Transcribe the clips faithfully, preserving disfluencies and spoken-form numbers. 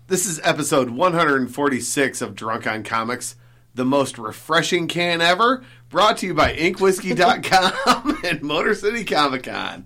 This is episode one forty-six of Drunk on Comics, the most refreshing can ever, brought to you by ink whiskey dot com and Motor City Comic Con.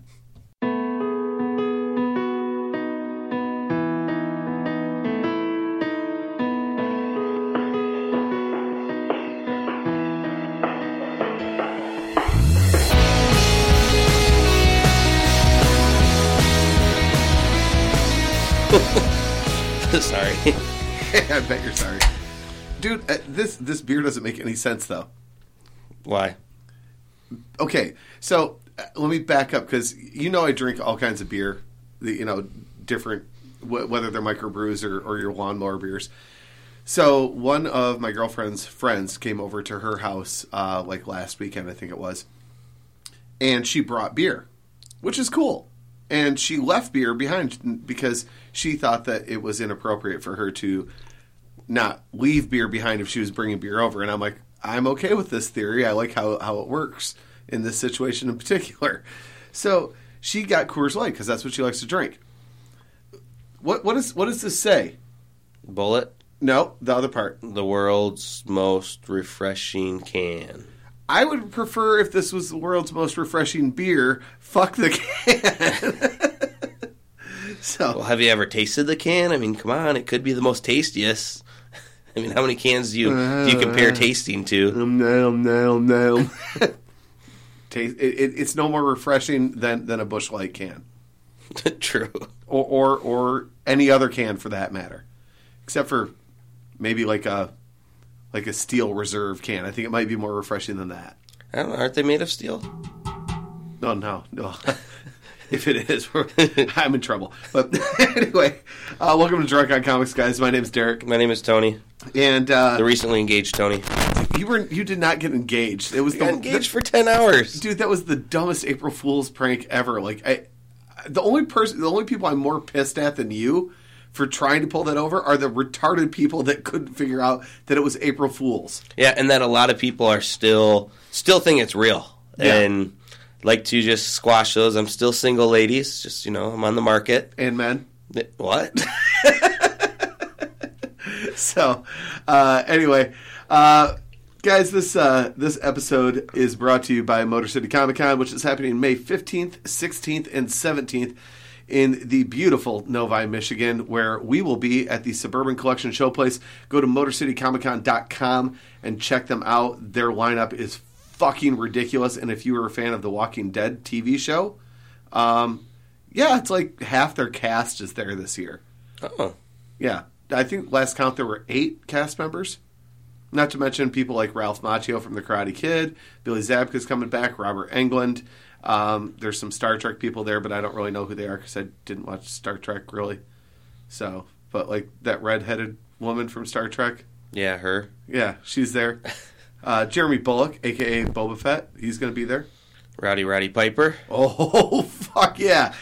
Sorry. I bet you're sorry. Dude, uh, this this beer doesn't make any sense, though. Why? Okay, so uh, let me back up, because you know I drink all kinds of beer, the, you know, different, wh- whether they're microbrews or, or your lawnmower beers. So one of my girlfriend's friends came over to her house, uh, like last weekend, I think it was, and she brought beer, which is cool. And she left beer behind because she thought that it was inappropriate for her to not leave beer behind if she was bringing beer over. And I'm like, I'm okay with this theory. I like how, how it works in this situation in particular. So she got Coors Light because that's what she likes to drink. What what is what does this say? Bullet? No, the other part. The world's most refreshing can. I would prefer if this was the world's most refreshing beer. Fuck the can. So, well, have you ever tasted the can? I mean, come on, it could be the most tastiest. I mean, how many cans do you uh, do you compare tasting to? No, no, no. Taste. It, it, it's no more refreshing than, than a Busch Light can. True. Or, or or any other can for that matter, except for maybe like a. Like a Steel Reserve can. I think it might be more refreshing than that. I don't know. Aren't they made of steel? No, no, no. If it is, we're, I'm in trouble. But anyway, uh, welcome to Drunk on Comics, guys. My name is Derek. My name is Tony. And uh, the recently engaged Tony. You were you did not get engaged. It was I the, got engaged the, for ten hours, dude. That was the dumbest April Fool's prank ever. Like, I, the only person, the only people I'm more pissed at than you for trying to pull that over are the retarded people that couldn't figure out that it was April Fool's. Yeah, and that a lot of people are still still think it's real. Yeah. And like to just squash those. I'm still single, ladies. Just, you know, I'm on the market. And men. What? So, uh, anyway, uh, guys, this uh, this episode is brought to you by Motor City Comic Con, which is happening May fifteenth, sixteenth, and seventeenth. In the beautiful Novi, Michigan, where we will be at the Suburban Collection Showplace. Go to motor city comic con dot com and check them out. Their lineup is fucking ridiculous. And if you were a fan of the Walking Dead T V show, um, yeah, it's like half their cast is there this year. Oh. Yeah. I think last count there were eight cast members. Not to mention people like Ralph Macchio from The Karate Kid. Billy Zabka's coming back. Robert Englund. Um, there's some Star Trek people there, but I don't really know who they are because I didn't watch Star Trek really. So, but like that redheaded woman from Star Trek. Yeah, her. Yeah, she's there. Uh, Jeremy Bulloch, a k a. Boba Fett, he's going to be there. Rowdy Roddy Piper. Oh, fuck yeah.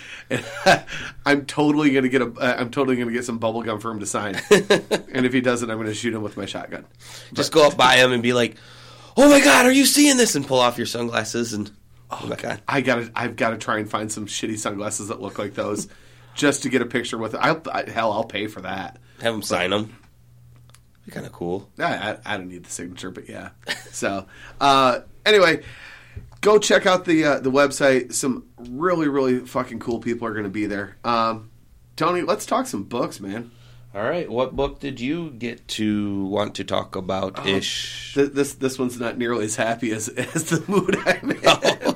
I'm totally going to get a, I'm totally going to get some bubble gum for him to sign. And if he doesn't, I'm going to shoot him with my shotgun. Just but, go up by him and be like, "Oh my God, are you seeing this?" And pull off your sunglasses and... Oh my God! I gotta, I've got to try and find some shitty sunglasses that look like those, just to get a picture with it. I'll, I, hell, I'll pay for that. Have him but, sign them. Be kind of cool. I, I, I don't need the signature, but yeah. So, uh, anyway, go check out the uh, the website. Some really, really fucking cool people are going to be there. Um, Tony, let's talk some books, man. All right, what book did you get to want to talk about? Oh, ish. Th- this this one's not nearly as happy as as the mood I'm in. Oh.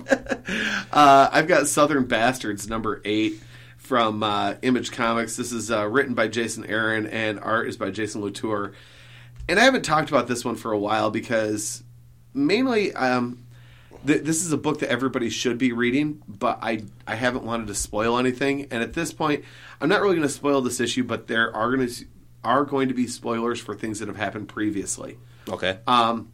uh, I've got Southern Bastards number eight from uh, Image Comics. This is uh, written by Jason Aaron and art is by Jason Latour. And I haven't talked about this one for a while because mainly um, th- this is a book that everybody should be reading, but I I haven't wanted to spoil anything. And at this point, I'm not really going to spoil this issue, but there are going to are going to be spoilers for things that have happened previously. Okay. Um,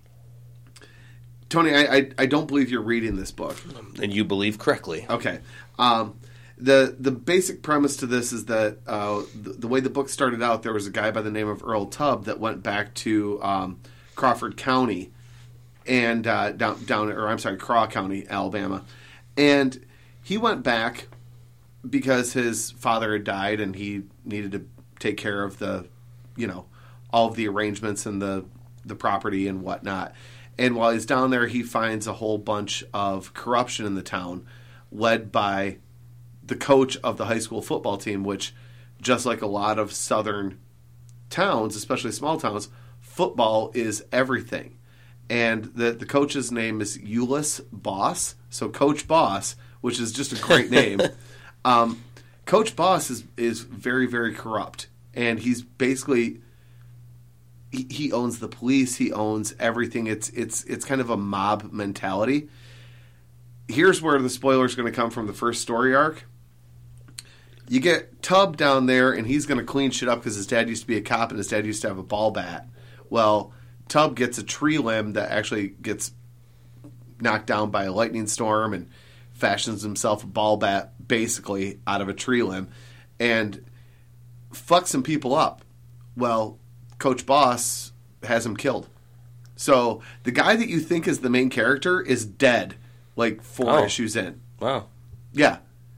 Tony, I, I I don't believe you're reading this book. And you believe correctly. Okay. Um, the the basic premise to this is that uh, the, the way the book started out, there was a guy by the name of Earl Tubb that went back to um, Crawford County and uh, down down or I'm sorry, Craw County, Alabama, and he went back because his father had died and he needed to take care of the you know, all of the arrangements and the the property and whatnot. And while he's down there, he finds a whole bunch of corruption in the town, led by the coach of the high school football team, which, just like a lot of southern towns, especially small towns, football is everything. And the the coach's name is Ulyss Boss, so Coach Boss, which is just a great name. um, Coach Boss is is very, very corrupt, and he's basically he, he owns the police, he owns everything. It's it's it's kind of a mob mentality. Here's where the spoiler is going to come from the first story arc. You get Tub down there, and he's going to clean shit up because his dad used to be a cop, and his dad used to have a ball bat. Well, Tub gets a tree limb that actually gets knocked down by a lightning storm and fashions himself a ball bat basically out of a tree limb and fucks some people up. Well, Coach Boss has him killed. So the guy that you think is the main character is dead like four oh. issues in. Wow. Yeah.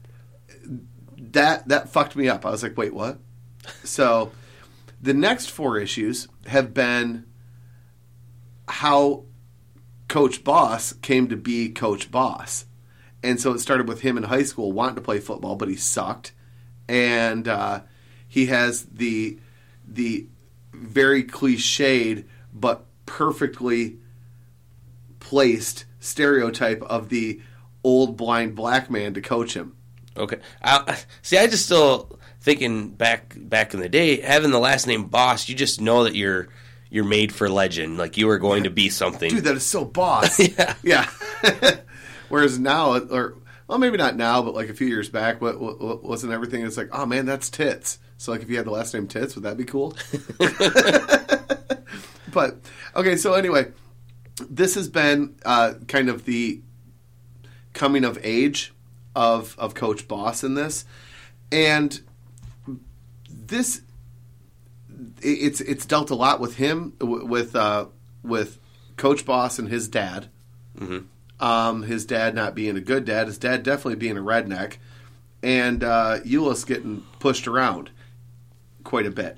That that fucked me up. I was like, wait, what? So the next four issues have been how Coach Boss came to be Coach Boss. And so it started with him in high school wanting to play football, but he sucked. And uh, he has the the very cliched but perfectly placed stereotype of the old blind black man to coach him. Okay. I, see, I just still thinking back back in the day, having the last name Boss, you just know that you're you're made for legend. Like you are going to be something. Dude, that is so Boss. yeah. Yeah. Whereas now, or well, maybe not now, but like a few years back, what, what wasn't everything? It's like, oh man, that's Tits. So like, if you had the last name Tits, would that be cool? But okay, so anyway, this has been uh, kind of the coming of age of of Coach Boss in this, and this it's it's dealt a lot with him with uh, with Coach Boss and his dad. Mm-hmm. Um, his dad not being a good dad, his dad definitely being a redneck, and uh, Ulyss getting pushed around quite a bit.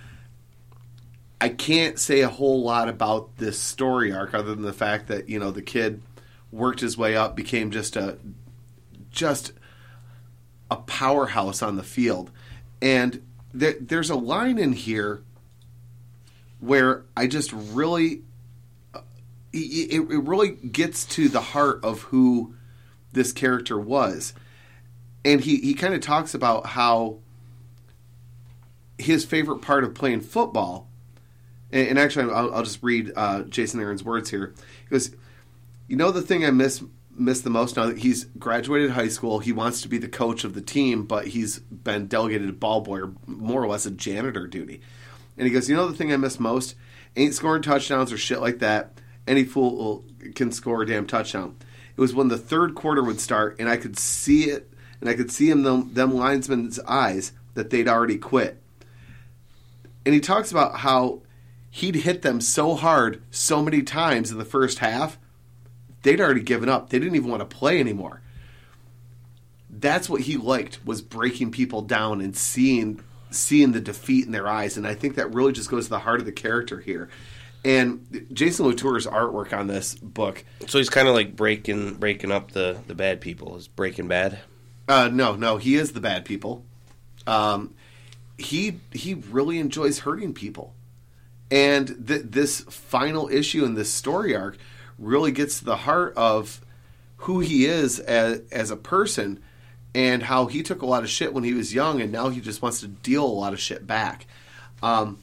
I can't say a whole lot about this story arc other than the fact that, you know, the kid worked his way up, became just a just a powerhouse on the field. And there, there's a line in here where I just really it, it really gets to the heart of who this character was. And he, he kind of talks about how his favorite part of playing football, and, and actually I'll, I'll just read uh, Jason Aaron's words here. He goes, you know, the thing I miss miss the most now that he's graduated high school, he wants to be the coach of the team, but he's been delegated a ball boy, or more or less a janitor duty. And he goes, you know, the thing I miss most ain't scoring touchdowns or shit like that. Any fool can score a damn touchdown. It was when the third quarter would start, and I could see it, and I could see in them, them linesmen's eyes that they'd already quit. And he talks about how he'd hit them so hard so many times in the first half, they'd already given up. They didn't even want to play anymore. That's what he liked, was breaking people down and seeing seeing the defeat in their eyes. And I think that really just goes to the heart of the character here. And Jason Latour's artwork on this book. So he's kind of like breaking breaking up the, the bad people. Is Breaking Bad? Uh, no, no, he is the bad people. Um, he he really enjoys hurting people. And th- this final issue in this story arc really gets to the heart of who he is as, as a person, and how he took a lot of shit when he was young, and now he just wants to deal a lot of shit back. Um,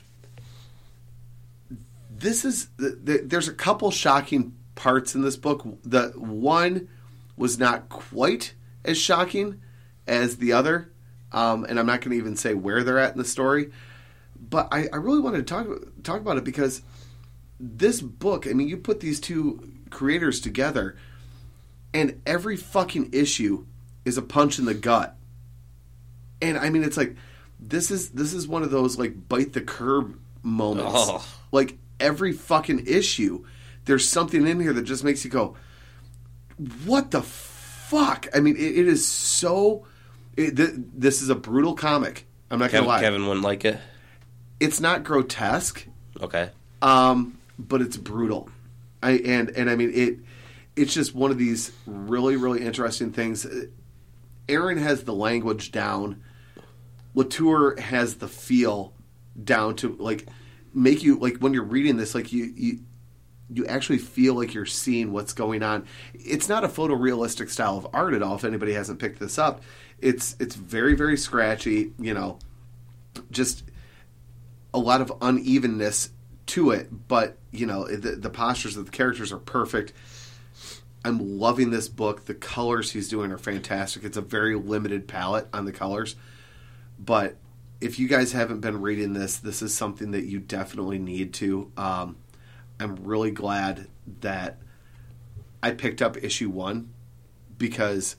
this is the, the, there's a couple shocking parts in this book. The one was not quite as shocking as the other, um, and I'm not going to even say where they're at in the story. But I, I really wanted to talk talk about it because this book, I mean, you put these two creators together, and every fucking issue is a punch in the gut. And I mean, it's like this is this is one of those like bite the curb moments. Oh. Like every fucking issue, there's something in here that just makes you go, "What the fuck?" I mean, it, it is so. It, th- this is a brutal comic. I'm not gonna Kevin, lie. Kevin wouldn't like it. it's not grotesque, Okay. um, but it's brutal. I and and I mean it. It's just one of these really really interesting things. Aaron has the language down. Latour has the feel down to like make you like when you're reading this like you you you actually feel like you're seeing what's going on. It's not a photorealistic style of art at all. If anybody hasn't picked this up, it's it's very very scratchy. You know, just a lot of unevenness to it. But you know, the, the postures of the characters are perfect. I'm loving this book. The colors he's doing are fantastic. It's a very limited palette on the colors. But if you guys haven't been reading this, this is something that you definitely need to. Um, I'm really glad that I picked up issue one because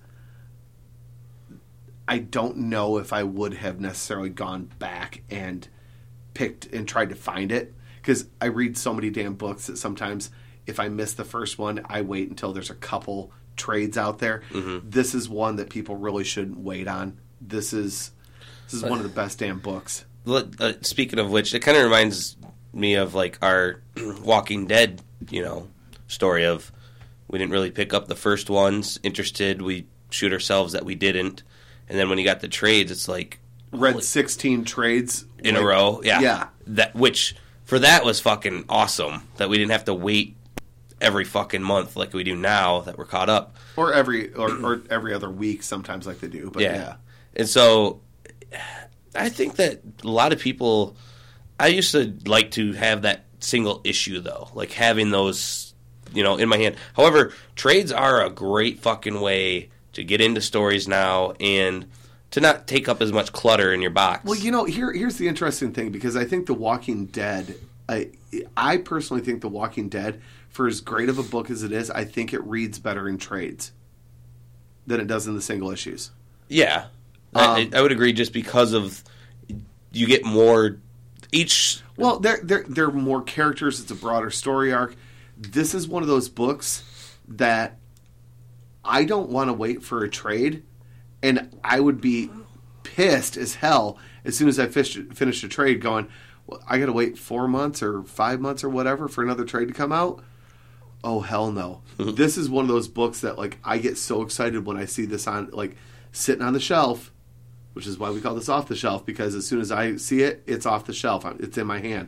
I don't know if I would have necessarily gone back and picked and tried to find it. Because I read so many damn books that sometimes if I miss the first one, I wait until there's a couple trades out there. Mm-hmm. This is one that people really shouldn't wait on. This is... This is one of the best damn books. Uh, speaking of which, it kind of reminds me of like our Walking Dead, you know, story of we didn't really pick up the first ones. Interested, we shoot ourselves that we didn't, and then when you got the trades, it's like read sixteen trades in like, a row. Yeah, yeah. That which for that was fucking awesome that we didn't have to wait every fucking month like we do now that we're caught up, or every or, or every other week sometimes like they do. But yeah, yeah. And so. I think that a lot of people, I used to like to have that single issue though, like having those, you know, in my hand. However, trades are a great fucking way to get into stories now and to not take up as much clutter in your box. Well, you know, here here's the interesting thing because I think The Walking Dead, I I personally think The Walking Dead, for as great of a book as it is, I think it reads better in trades than it does in the single issues. Yeah. I, I would agree, just because of you get more each. Well, they're they're they're more characters. It's a broader story arc. This is one of those books that I don't want to wait for a trade, and I would be pissed as hell as soon as I finished finished a trade. Going, well, I got to wait four months or five months or whatever for another trade to come out. Oh hell no! This is one of those books that like I get so excited when I see this on like sitting on the shelf. Which is why we call this off the shelf, because as soon as I see it, it's off the shelf. It's in my hand.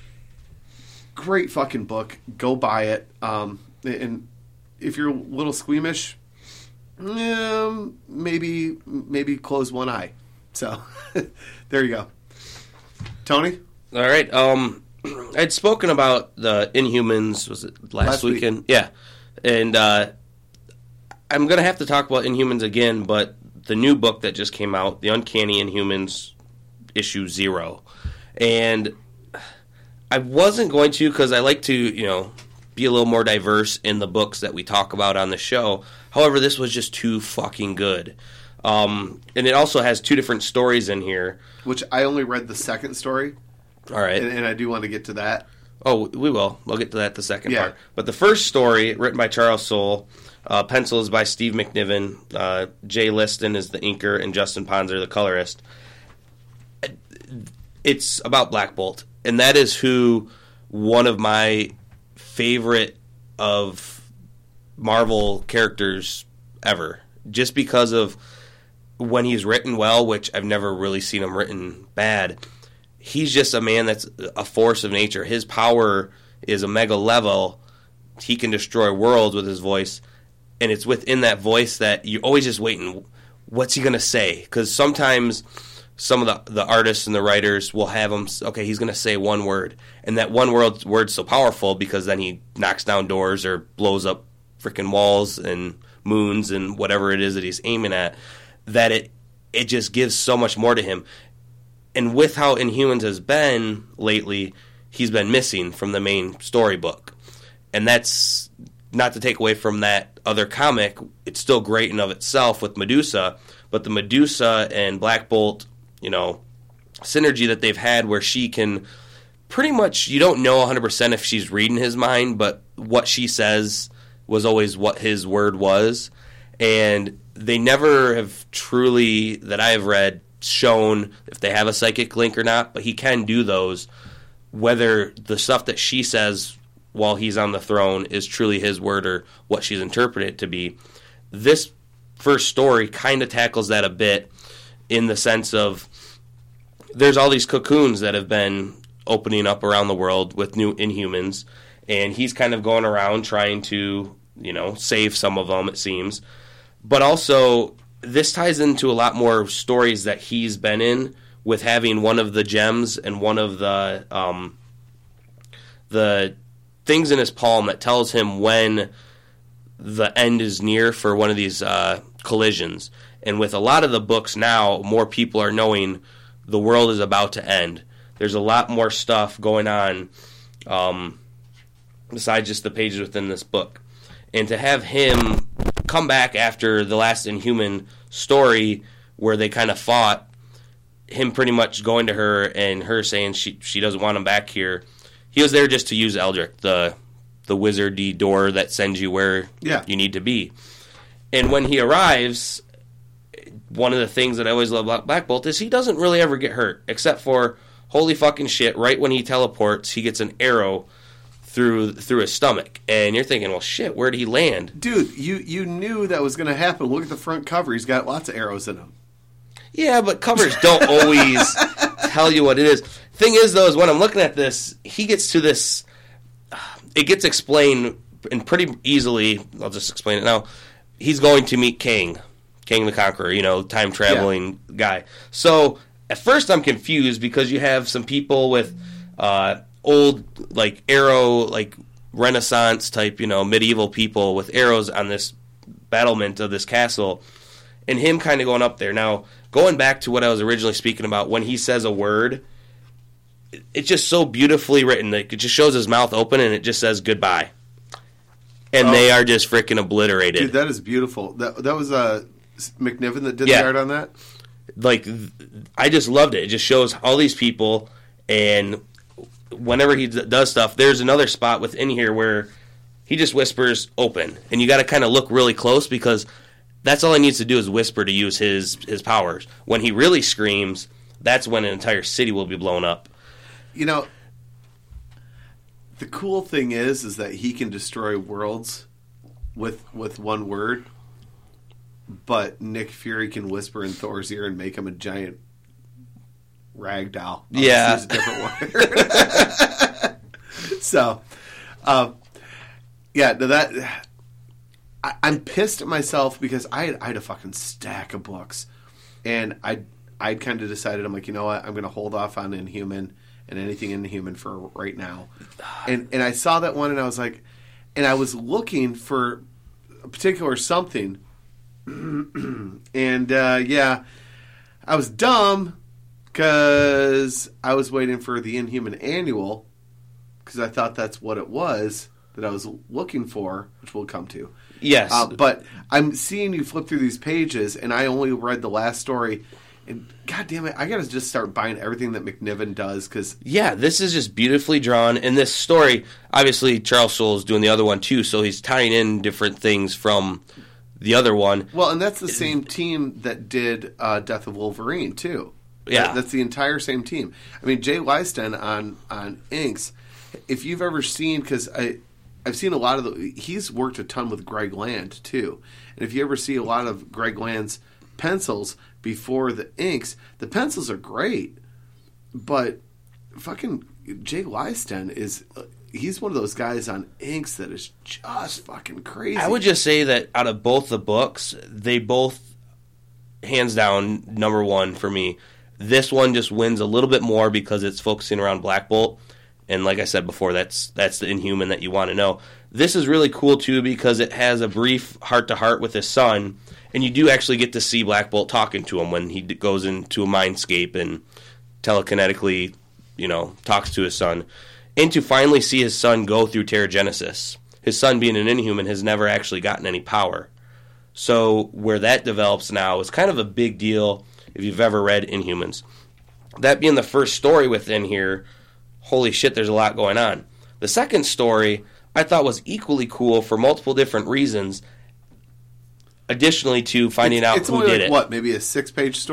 Great fucking book. Go buy it. Um, and if you're a little squeamish, um, maybe maybe close one eye. So there you go. Tony? All right. Um, I'd spoken about the Inhumans, was it last, last weekend? Week. Yeah. And uh, I'm going to have to talk about Inhumans again, but the new book that just came out, The Uncanny Inhumans, issue zero. And I wasn't going to because I like to, you know, be a little more diverse in the books that we talk about on the show. However, this was just too fucking good. Um, and it also has two different stories in here. Which I only read the second story. All right. And, and I do want to get to that. Oh, we will. We'll get to that the second yeah. part. But the first story, written by Charles Soule, Uh, pencils by Steve McNiven. Uh, Jay Liston is the inker, and Justin Ponzer the colorist. It's about Black Bolt, and that is who one of my favorite of Marvel characters ever. Just because of when he's written well, which I've never really seen him written bad. He's just a man that's a force of nature. His power is a mega level. He can destroy worlds with his voice. And it's within that voice that you're always just waiting, what's he going to say? Because sometimes some of the, the artists and the writers will have him, okay, he's going to say one word. And that one word, word's so powerful because then he knocks down doors or blows up freaking walls and moons and whatever it is that he's aiming at, that it it just gives so much more to him. And with how Inhumans has been lately, he's been missing from the main storybook. And that's... not to take away from that other comic, it's still great in of itself with Medusa, but the Medusa and Black Bolt, you know, synergy that they've had where she can pretty much, you don't know one hundred percent if she's reading his mind, but what she says was always what his word was. And they never have truly, that I've read, shown if they have a psychic link or not, but he can do those, whether the stuff that she says while he's on the throne is truly his word or what she's interpreted it to be. This first story kind of tackles that a bit in the sense of there's all these cocoons that have been opening up around the world with new Inhumans, and he's kind of going around trying to, you know, save some of them, it seems. But also, this ties into a lot more stories that he's been in with having one of the gems and one of the um, the things in his palm that tells him when the end is near for one of these uh, collisions. And with a lot of the books now, more people are knowing the world is about to end. There's a lot more stuff going on um, besides just the pages within this book. And to have him come back after the last Inhuman story where they kind of fought, him pretty much going to her and her saying she she doesn't want him back here. He was there just to use Eldrick, the the wizardy door that sends you where yeah. you need to be. And when he arrives, one of the things that I always love about Black Bolt is he doesn't really ever get hurt, except for, holy fucking shit, right when he teleports, he gets an arrow through through his stomach. And you're thinking, well, shit, where'd he land? Dude, you, you knew that was going to happen. Look at the front cover. He's got lots of arrows in him. Yeah, but covers don't always tell you what it is. Thing is, though, is when I'm looking at this, he gets to this... It gets explained, and pretty easily, I'll just explain it now, he's going to meet Kang. Kang the Conqueror, you know, time-traveling yeah. guy. So, at first I'm confused because you have some people with uh, old, like, arrow, like, Renaissance-type, you know, medieval people with arrows on this battlement of this castle, and him kind of going up there. Now, going back to what I was originally speaking about, when he says a word, it's just so beautifully written. Like, it just shows his mouth open, and it just says goodbye. And oh. they are just freaking obliterated. Dude, that is beautiful. That that was uh, McNiven that did yeah. the art on that? Like, I just loved it. It just shows all these people, and whenever he d- does stuff, there's another spot within here where he just whispers open. And you got to kind of look really close because that's all he needs to do is whisper to use his, his powers. When he really screams, that's when an entire city will be blown up. You know, the cool thing is, is that he can destroy worlds with with one word, but Nick Fury can whisper in Thor's ear and make him a giant rag doll. I'll yeah, use a different word. so, um, yeah, that I, I'm pissed at myself because I had, I had a fucking stack of books, and I I kind of decided I'm like, you know what, I'm going to hold off on Inhuman and anything Inhuman for right now. And and I saw that one and I was like, and I was looking for a particular something. and uh, yeah, I was dumb because I was waiting for the Inhuman Annual because I thought that's what it was that I was looking for, which we'll come to. Yes. Uh, but I'm seeing you flip through these pages and I only read the last story. And God damn it, I gotta just start buying everything that McNiven does because yeah, this is just beautifully drawn. In this story, obviously Charles Soule is doing the other one too, so he's tying in different things from the other one. Well, and that's the same team that did uh, Death of Wolverine too. Yeah, that, that's the entire same team. I mean, Jay Leisten on on Inks. If you've ever seen, because I I've seen a lot of the, he's worked a ton with Greg Land too, and if you ever see a lot of Greg Land's pencils before the inks, the pencils are great, but fucking Jay Leisten is uh, he's one of those guys on inks that is just fucking crazy. I would just say that out of both the books, they both hands down number one for me. This one just wins a little bit more because it's focusing around Black Bolt, and like I said before, that's that's the Inhuman that you want to know. This is really cool too because it has a brief heart to heart with his son. And you do actually get to see Black Bolt talking to him when he goes into a mindscape and telekinetically, you know, talks to his son. And to finally see his son go through Terrigenesis. His son, being an Inhuman, has never actually gotten any power. So where that develops now is kind of a big deal if you've ever read Inhumans. That being the first story within here, holy shit, there's a lot going on. The second story I thought was equally cool for multiple different reasons. Additionally to finding it's, out it's who only did like, it. What, maybe a six-page story?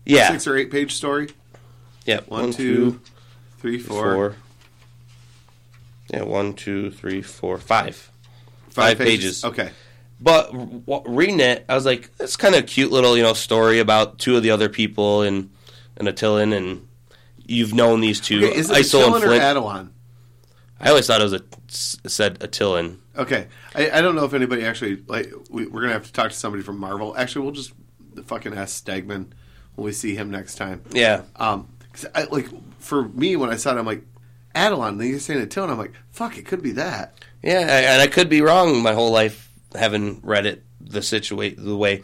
Yeah. Six or eight page story. Yeah. One, one two, two, three, four. four. Yeah, one, two, three, four, five. Five, five pages. pages. Okay. But w- reading it, I was like, it's kind of a cute little, you know, story about two of the other people and, and Attilan, and you've known these two. Okay, is it Isil Attilan and Flint. or Adawan? I always thought it was a said Attilan. Okay, I, I don't know if anybody actually like. We, we're gonna have to talk to somebody from Marvel. Actually, we'll just fucking ask Stegman when we see him next time. Yeah. Um, 'cause I, like for me when I saw it, I'm like Adawan. And then you're saying Attilan. I'm like, fuck, it could be that. Yeah, and I could be wrong my whole life, having read it the situa- the way.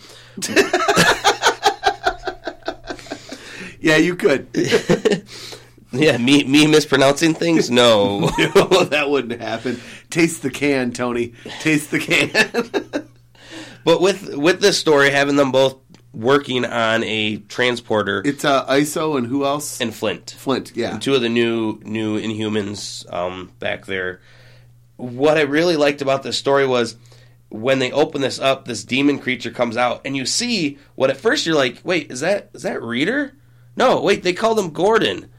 Yeah, you could. Yeah, me me mispronouncing things? No. No, that wouldn't happen. Taste the can, Tony. Taste the can. But with with this story, having them both working on a transporter. It's uh, I S O and who else? And Flint. Flint, yeah. And two of the new new Inhumans um, back there. What I really liked about this story was when they open this up, this demon creature comes out, and you see what at first you're like, wait, is that is that Reader? No, wait, they called him Gordon.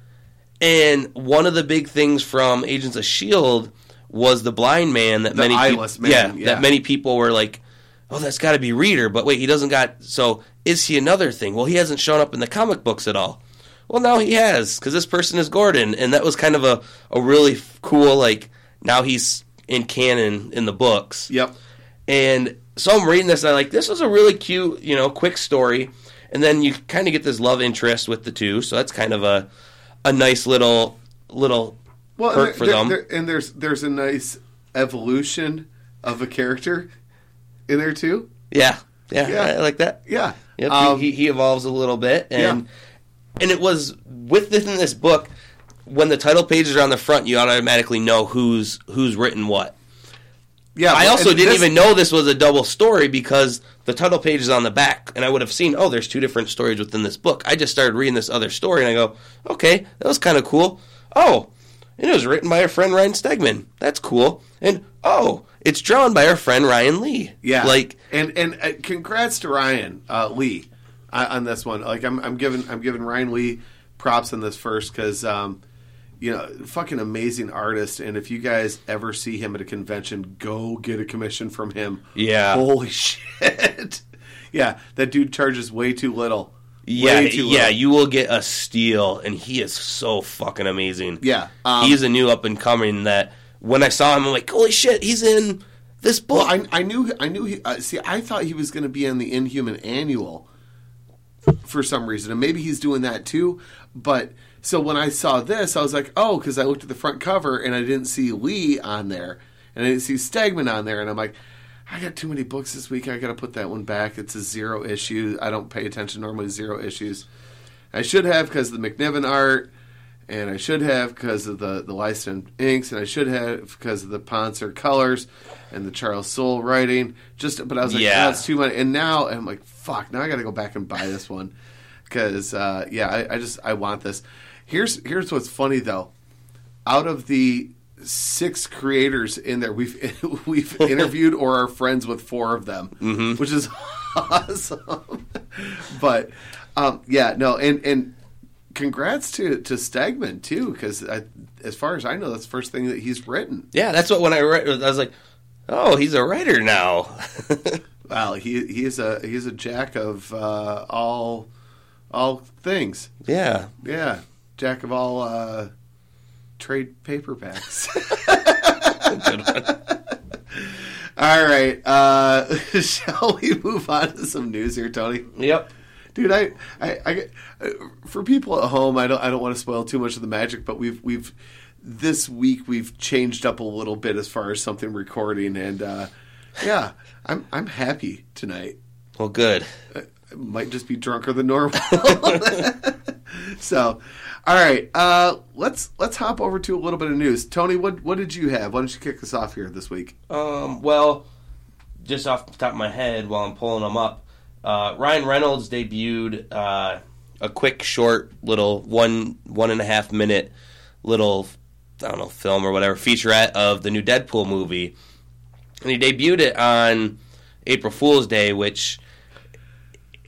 And one of the big things from Agents of S H I E L D was the blind man that the many eyeless people, man, yeah, yeah, that many people were like, oh, that's got to be Reader. But wait, he doesn't got. So is he another thing? Well, he hasn't shown up in the comic books at all. Well, now he has because this person is Gordon, and that was kind of a a really cool like. Now he's in canon in the books. Yep. And so I'm reading this, and I'm like, this was a really cute, you know, quick story. And then you kind of get this love interest with the two, so that's kind of a a nice little little well, perk and for there, them. There, and there's there's a nice evolution of a character in there too. Yeah, yeah, yeah. I like that. Yeah, yep, um, he, he evolves a little bit, and yeah. and it was within this book. When the title pages are on the front, you automatically know who's who's written what. Yeah, I also didn't this, even know this was a double story because the title page is on the back, and I would have seen, oh, there's two different stories within this book. I just started reading this other story, and I go, okay, that was kind of cool. Oh, and it was written by our friend Ryan Stegman. That's cool. And, oh, it's drawn by our friend Ryan Lee. Yeah, like, and and uh, congrats to Ryan uh, Lee uh, on this one. Like, I'm I'm giving I'm giving Ryan Lee props on this first because. Um, You know, fucking amazing artist, and if you guys ever see him at a convention, go get a commission from him. Yeah. Holy shit. Yeah, that dude charges way too little. Yeah, way too yeah, little. you will get a steal, and he is so fucking amazing. Yeah. Um, he's a new up-and-coming that, when I saw him, I'm like, holy shit, he's in this book. Well, I, I knew, I knew. He, uh, see, I thought he was going to be in the Inhuman Annual for some reason, and maybe he's doing that too, but... So when I saw this, I was like, oh, because I looked at the front cover and I didn't see Lee on there. And I didn't see Stegman on there. And I'm like, I got too many books this week. I got to put that one back. It's a zero issue. I don't pay attention normally to zero issues. I should have because of the McNiven art. And I should have because of the, the Lyston inks. And I should have because of the Ponser colors and the Charles Soule writing. Just, But I was like, yeah. oh, that's too much. And now I'm like, fuck, now I got to go back and buy this one. Because, uh, yeah, I, I just, I want this. Here's here's what's funny though. Out of the six creators in there, we've we've interviewed or are friends with four of them, mm-hmm. which is awesome. But um, yeah, no, and and congrats to to Stegman too, because as far as I know, that's the first thing that he's written. Yeah, that's what when I read, I was like, oh, he's a writer now. Well, he he's a he's a jack of uh, all all things. Yeah, yeah. Jack of all uh, trade paperbacks. Good one. All right. Uh, shall we move on to some news here, Tony? Yep. Dude, I, I, I, for people at home, I don't, I don't want to spoil too much of the magic, but we've, we've, this week we've changed up a little bit as far as something recording, and uh, yeah, I'm, I'm happy tonight. Well, good. I, I might just be drunker than normal. So. All right, uh, let's let's hop over to a little bit of news. Tony, what what did you have? Why don't you kick us off here this week? Um, well, just off the top of my head while I'm pulling them up, uh, Ryan Reynolds debuted uh, a quick, short, little one one and a half minute little I don't know film or whatever featurette of the new Deadpool movie, and he debuted it on April Fool's Day, which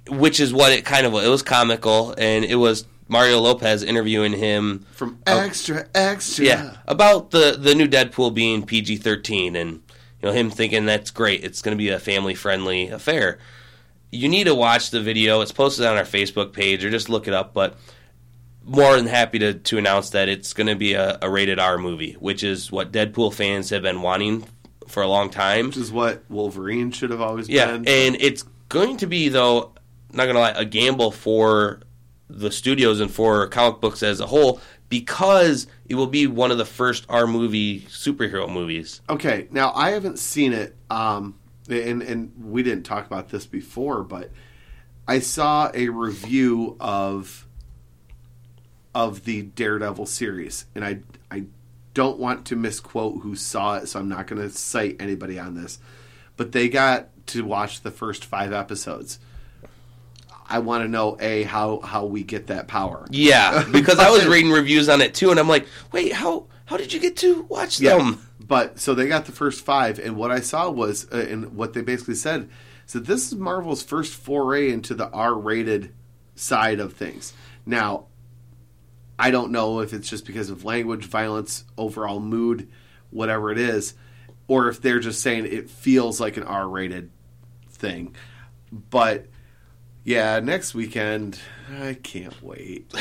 which is what it kind of was. It was comical, and it was Mario Lopez interviewing him from Extra Extra. Yeah, about the the new Deadpool being P G thirteen, and you know him thinking that's great. It's going to be a family friendly affair. You need to watch the video. It's posted on our Facebook page, or just look it up. But more than happy to to announce that it's going to be a, a rated R movie, which is what Deadpool fans have been wanting for a long time. Which is what Wolverine should have always yeah, been. Yeah, and it's going to be, though, not going to lie, a gamble for the studios and for comic books as a whole, because it will be one of the first R movie superhero movies. Okay, now I haven't seen it, um, and and we didn't talk about this before, but I saw a review of of the Daredevil series, and I I don't want to misquote who saw it, so I'm not going to cite anybody on this, but they got to watch the first five episodes. I want to know, A, how, how we get that power. Yeah, because I was reading reviews on it too, and I'm like, wait, how how did you get to watch them? Yeah, but, so they got the first five, and what I saw was, uh, and what they basically said, is that this is Marvel's first foray into the R-rated side of things. Now, I don't know if it's just because of language, violence, overall mood, whatever it is, or if they're just saying it feels like an R-rated thing. But yeah, next weekend, I can't wait.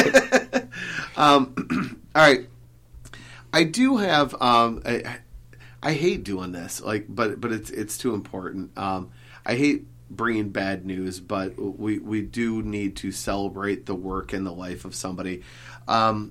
um, all right, I do have. Um, I, I hate doing this, like, but but it's it's too important. Um, I hate bringing bad news, but we we do need to celebrate the work and the life of somebody. Um,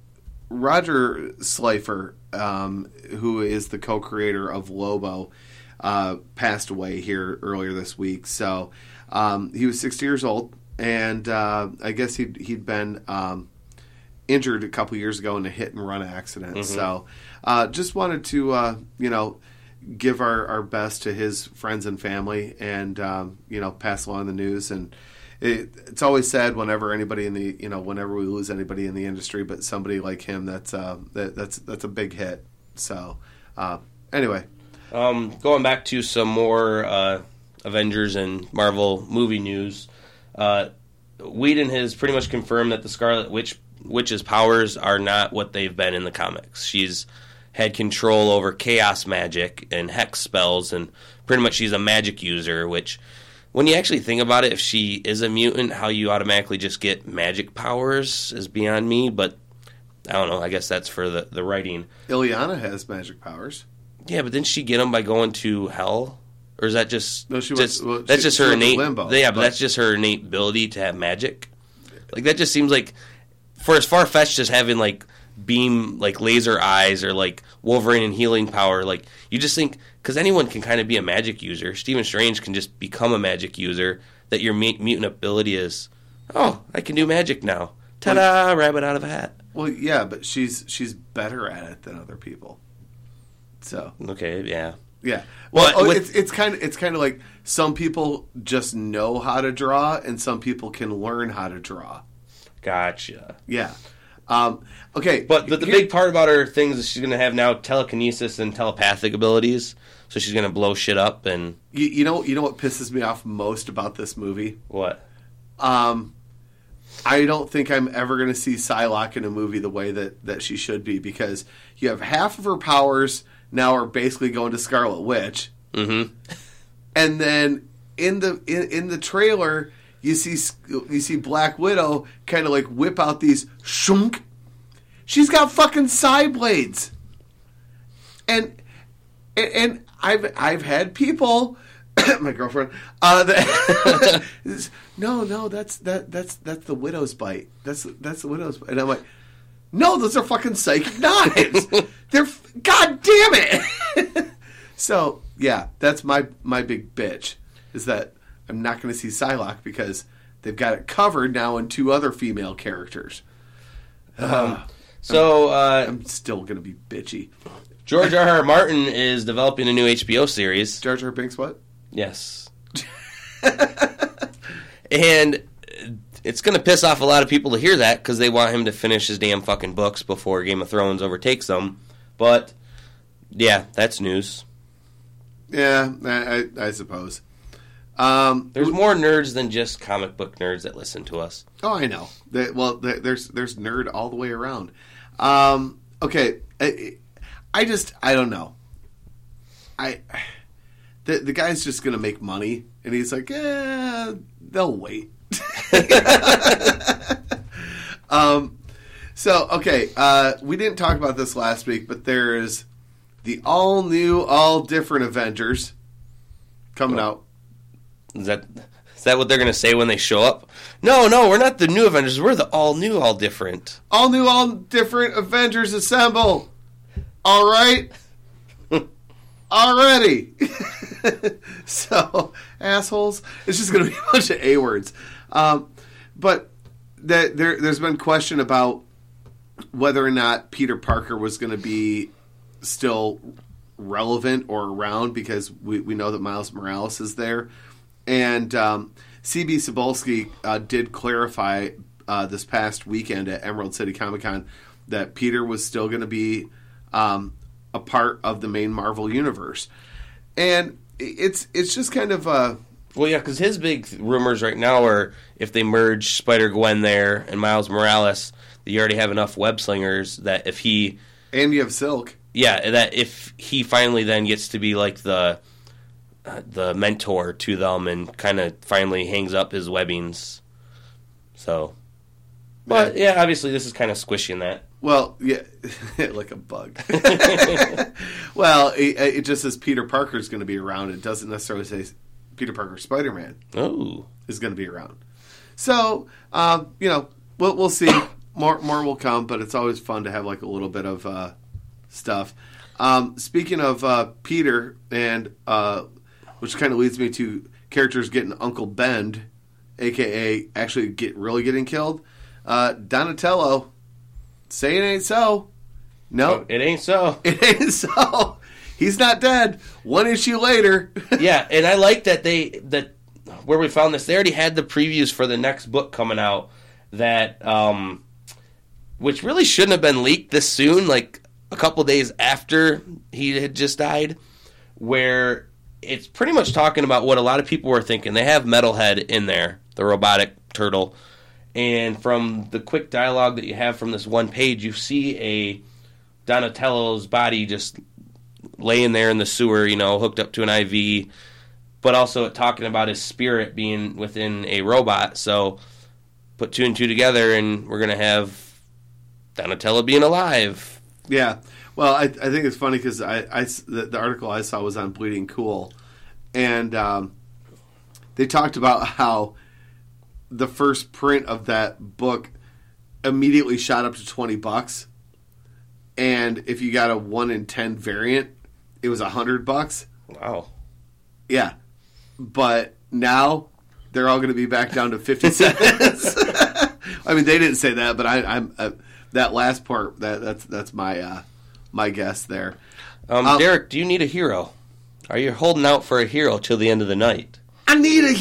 Roger Slifer, um, who is the co-creator of Lobo, uh, passed away here earlier this week. So. Um, he was sixty years old, and uh, I guess he'd, he'd been um, injured a couple years ago in a hit-and-run accident. Mm-hmm. So uh, just wanted to, uh, you know, give our, our best to his friends and family and, um, you know, pass along the news. And it, it's always sad whenever anybody in the, you know, whenever we lose anybody in the industry, but somebody like him, that's uh, that, that's that's a big hit. So uh, anyway. Um, going back to some more... Uh Avengers and Marvel movie news. Uh, Whedon has pretty much confirmed that the Scarlet Witch Witch's powers are not what they've been in the comics. She's had control over chaos magic and hex spells, and pretty much she's a magic user, which, when you actually think about it, if she is a mutant, how you automatically just get magic powers is beyond me, but I don't know. I guess that's for the, the writing. Illyana has magic powers. Yeah, but didn't she get them by going to hell? Or is that just, no, she just was, well, that's she, just she her innate limbo, yeah, but, but that's just her innate ability to have magic. Like that just seems like for as far fetched as having like beam like laser eyes or like Wolverine and healing power, like you just think because anyone can kind of be a magic user. Stephen Strange can just become a magic user. That your mutant ability is, oh, I can do magic now. Ta-da! Well, rabbit out of a hat. Well, yeah, but she's she's better at it than other people. So okay, yeah. Yeah, well, well oh, with, it's it's kind of it's kind of like some people just know how to draw, and some people can learn how to draw. Gotcha. Yeah. Um, okay, but but the here, big part about her things is she's going to have now telekinesis and telepathic abilities, so she's going to blow shit up. And you, you know you know what pisses me off most about this movie? What? Um, I don't think I'm ever going to see Psylocke in a movie the way that that she should be, because you have half of her powers now are basically going to Scarlet Witch. Mm-hmm. And then in the in, in the trailer, you see you see Black Widow kind of like whip out these shunk. She's got fucking side blades. And and, and I've I've had people, my girlfriend, uh, that, no no that's that that's that's the Widow's bite. That's that's the Widow's bite. And I'm like, no, those are fucking psychic knives. They're god damn it. So yeah, that's my my big bitch is that I'm not going to see Psylocke because they've got it covered now in two other female characters. Um, uh, so uh, I'm still going to be bitchy. George R. R. Martin is developing a new H B O series. Jar Jar Binks, what? Yes. And it's going to piss off a lot of people to hear that because they want him to finish his damn fucking books before Game of Thrones overtakes them. But, yeah, that's news. Yeah, I, I, I suppose. Um, There's more nerds than just comic book nerds that listen to us. Oh, I know. They, well, they, there's there's nerd all the way around. Um, okay, I, I just I don't know. I the the guy's just gonna make money, and he's like, eh, they'll wait. um, so okay, uh, we didn't talk about this last week, but there is the all new, all different Avengers coming out. Is that is that what they're going to say when they show up? No, no, we're not the new Avengers. We're the all new, all different. All new, all different Avengers assemble. All right. Already. So, assholes. It's just going to be a bunch of A words. Um, but the, there, there's been question about whether or not Peter Parker was going to be still relevant or around, because we, we know that Miles Morales is there. And um, C B Cebulski uh, did clarify uh, this past weekend at Emerald City Comic Con that Peter was still going to be um, a part of the main Marvel universe. And it's it's just kind of uh well, yeah, because his big rumors right now are if they merge Spider-Gwen there and Miles Morales, that you already have enough web slingers that if he and you have Silk, yeah, that if he finally then gets to be like the uh, the mentor to them and kind of finally hangs up his webbings. So, but yeah, obviously this is kind of squishing that. Well, yeah, like a bug. Well, it, it just says Peter Parker's going to be around. It doesn't necessarily say Peter Parker Spider-Man oh. is going to be around. So, um, you know, we'll, we'll see. More more will come, but it's always fun to have like a little bit of uh, stuff. Um, speaking of uh, Peter, and uh, which kind of leads me to characters getting Uncle Bend, a k a actually get really getting killed. Uh, Donatello, say it ain't so. No, nope. It ain't so. It ain't so. He's not dead. One issue later. Yeah, and I like that they that where we found this. They already had the previews for the next book coming out. That um, which really shouldn't have been leaked this soon. Like a couple days after he had just died, where it's pretty much talking about what a lot of people were thinking. They have Metalhead in there, the robotic turtle, and from the quick dialogue that you have from this one page, you see a Donatello's body just laying there in the sewer, you know, hooked up to an I V, but also talking about his spirit being within a robot. So put two and two together, and we're going to have Donatello being alive. Yeah. Well, I, I think it's funny because I, I, the, the article I saw was on Bleeding Cool, and um, they talked about how the first print of that book immediately shot up to twenty bucks, and if you got a one in ten variant, it was a hundred bucks. Wow. Yeah, but now they're all going to be back down to fifty cents. I mean, they didn't say that, but I, I'm uh, that last part. That that's that's my uh, my guess there. Um, um, Derek, do you need a hero? Are you holding out for a hero till the end of the night? I need a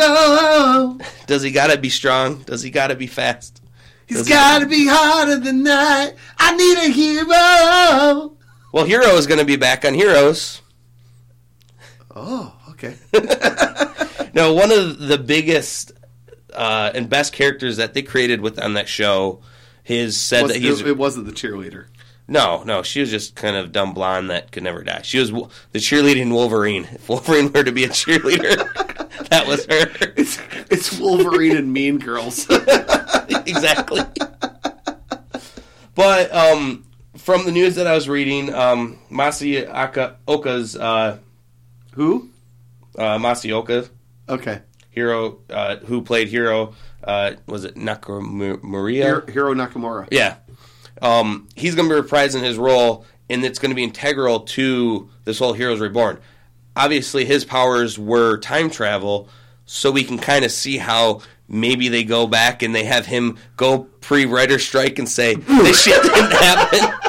hero. Does he gotta be strong? Does he gotta be fast? He's Does gotta he... be harder than night. I need a hero. Well, Hero is going to be back on Heroes. Oh, okay. No, one of the biggest uh, and best characters that they created with on that show, his said was, that he's. It wasn't the cheerleader. No, no, she was just kind of dumb blonde that could never die. She was the cheerleading Wolverine. If Wolverine were to be a cheerleader, that was her. It's, it's Wolverine and Mean Girls. Exactly. But um, from the news that I was reading, um, Masaoka Oka's uh, who? Uh, Masaoka. Okay. Hero, uh, who played Hero? Uh, was it Nakamura? Hero, Hero Nakamura. Yeah. Um, he's going to be reprising his role, and it's going to be integral to this whole Heroes Reborn. Obviously, his powers were time travel, so we can kind of see how maybe they go back and they have him go pre-writer strike and say, this shit didn't happen.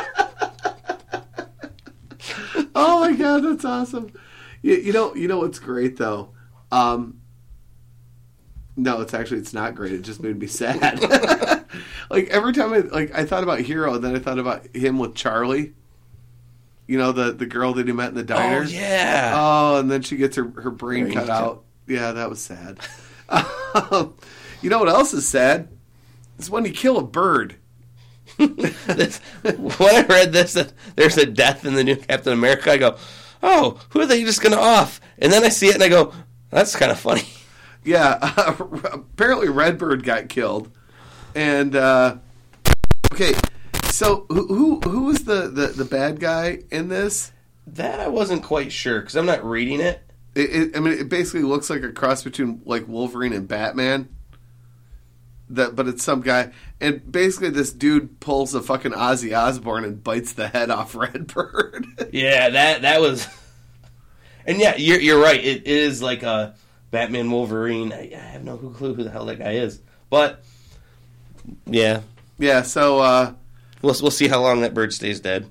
Oh, my God, that's awesome. You, you know you know what's great, though? Um, no, it's actually, it's not great. It just made me sad. Like, every time I like I thought about Hero, and then I thought about him with Charlie. You know, the, the girl that he met in the diner? Oh, yeah. Oh, and then she gets her, her brain, brain cut, cut out. Yeah, that was sad. Um, you know what else is sad? It's when you kill a bird. this, when I read this, that there's a death in the new Captain America, I go, oh, who are they just going to off? And then I see it and I go, that's kind of funny. Yeah, uh, apparently Redbird got killed. And, uh, okay, so who who, who was the, the, the bad guy in this? That I wasn't quite sure, because I'm not reading it. It, it. I mean, it basically looks like a cross between, like, Wolverine and Batman. That, but it's some guy. And basically this dude pulls a fucking Ozzy Osbourne and bites the head off Redbird. Yeah, that that was... And yeah, you're, you're right. It is like a Batman Wolverine. I, I have no clue who the hell that guy is. But, yeah. Yeah, so, uh... We'll, we'll see how long that bird stays dead.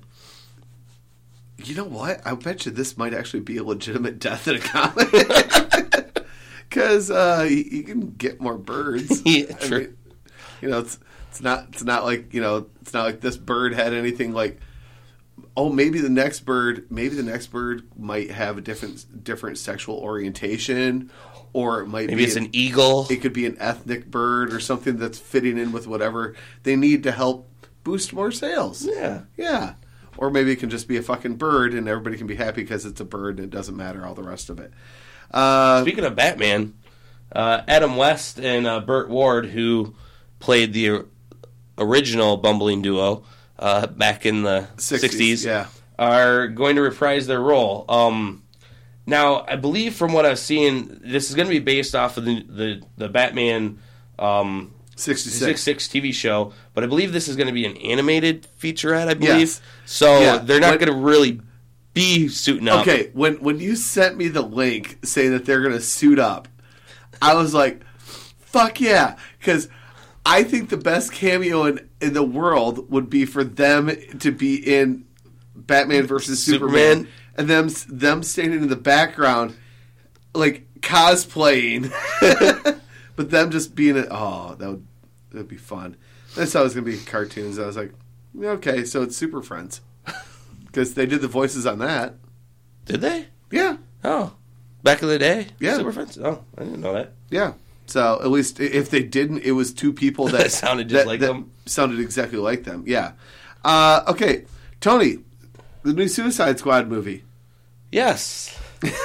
You know what? I bet you this might actually be a legitimate death in a comic. Because uh, you, you can get more birds. Yeah, true. I mean, you know, it's it's not it's not like you know it's not like this bird had anything like. Oh, maybe the next bird, maybe the next bird might have a different different sexual orientation, or it might maybe be it's an, an eagle. It could be an ethnic bird or something that's fitting in with whatever they need to help boost more sales. Yeah, yeah. Or maybe it can just be a fucking bird and everybody can be happy because it's a bird and it doesn't matter all the rest of it. Uh, Speaking of Batman, uh, Adam West and uh, Burt Ward, who played the original Bumbling duo uh, back in the sixties, sixties, yeah. are going to reprise their role. Um, now, I believe from what I've seen, this is going to be based off of the the, the Batman um, sixty-six. sixty-six T V show, but I believe this is going to be an animated featurette, I believe. Yes. So yeah. they're not when, going to really be suiting up. Okay, when when you sent me the link saying that they're going to suit up, I was like, fuck yeah. Because I think the best cameo in, in the world would be for them to be in Batman versus Superman, Superman and them, them standing in the background, like, cosplaying. But them just being a, oh, that would that would be fun. I thought it was going to be cartoons. I was like, okay, so it's Super Friends. Because they did the voices on that. Did they? Yeah. Oh. Back in the day? Yeah. Super Friends? Oh, I didn't know that. Yeah. So at least if they didn't, it was two people that, that sounded just that, like that them. Sounded exactly like them. Yeah. Uh, okay. Tony, the new Suicide Squad movie. Yes.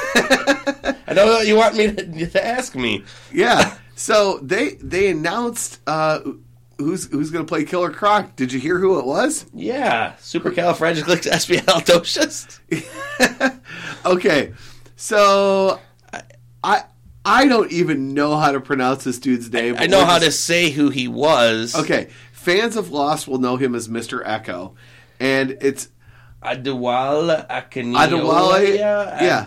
I know what you want me to, to ask me. Yeah. So they they announced uh, who's who's going to play Killer Croc. Did you hear who it was? Yeah, supercalifragilisticexpialidocious. Okay, so I I don't even know how to pronounce this dude's name. I, I know how just... to say who he was. Okay, fans of Lost will know him as Mister Echo, and it's Adewale Akinyi. Adewale, yeah,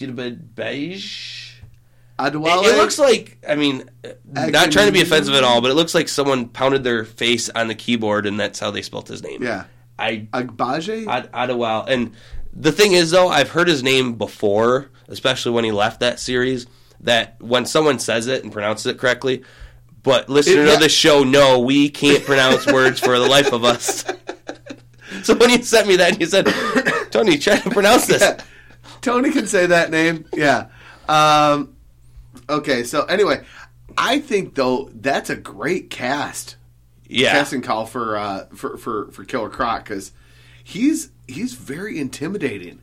Beige. Adewale. It, it looks like, I mean, Akinyi. Not trying to be offensive at all, but it looks like someone pounded their face on the keyboard, and that's how they spelt his name. Yeah, I Agbaje. Ad, Adewale, and the thing is, though, I've heard his name before, especially when he left that series. That when someone says it and pronounces it correctly, but listeners it, yeah. of the show know we can't pronounce words for the life of us. So when you sent me that and you said, Tony, try to pronounce this. Yeah. Tony can say that name. Yeah. Um, okay, so anyway, I think, though, that's a great cast. Yeah. Casting call for, uh, for, for, for Killer Croc, because he's, he's very intimidating.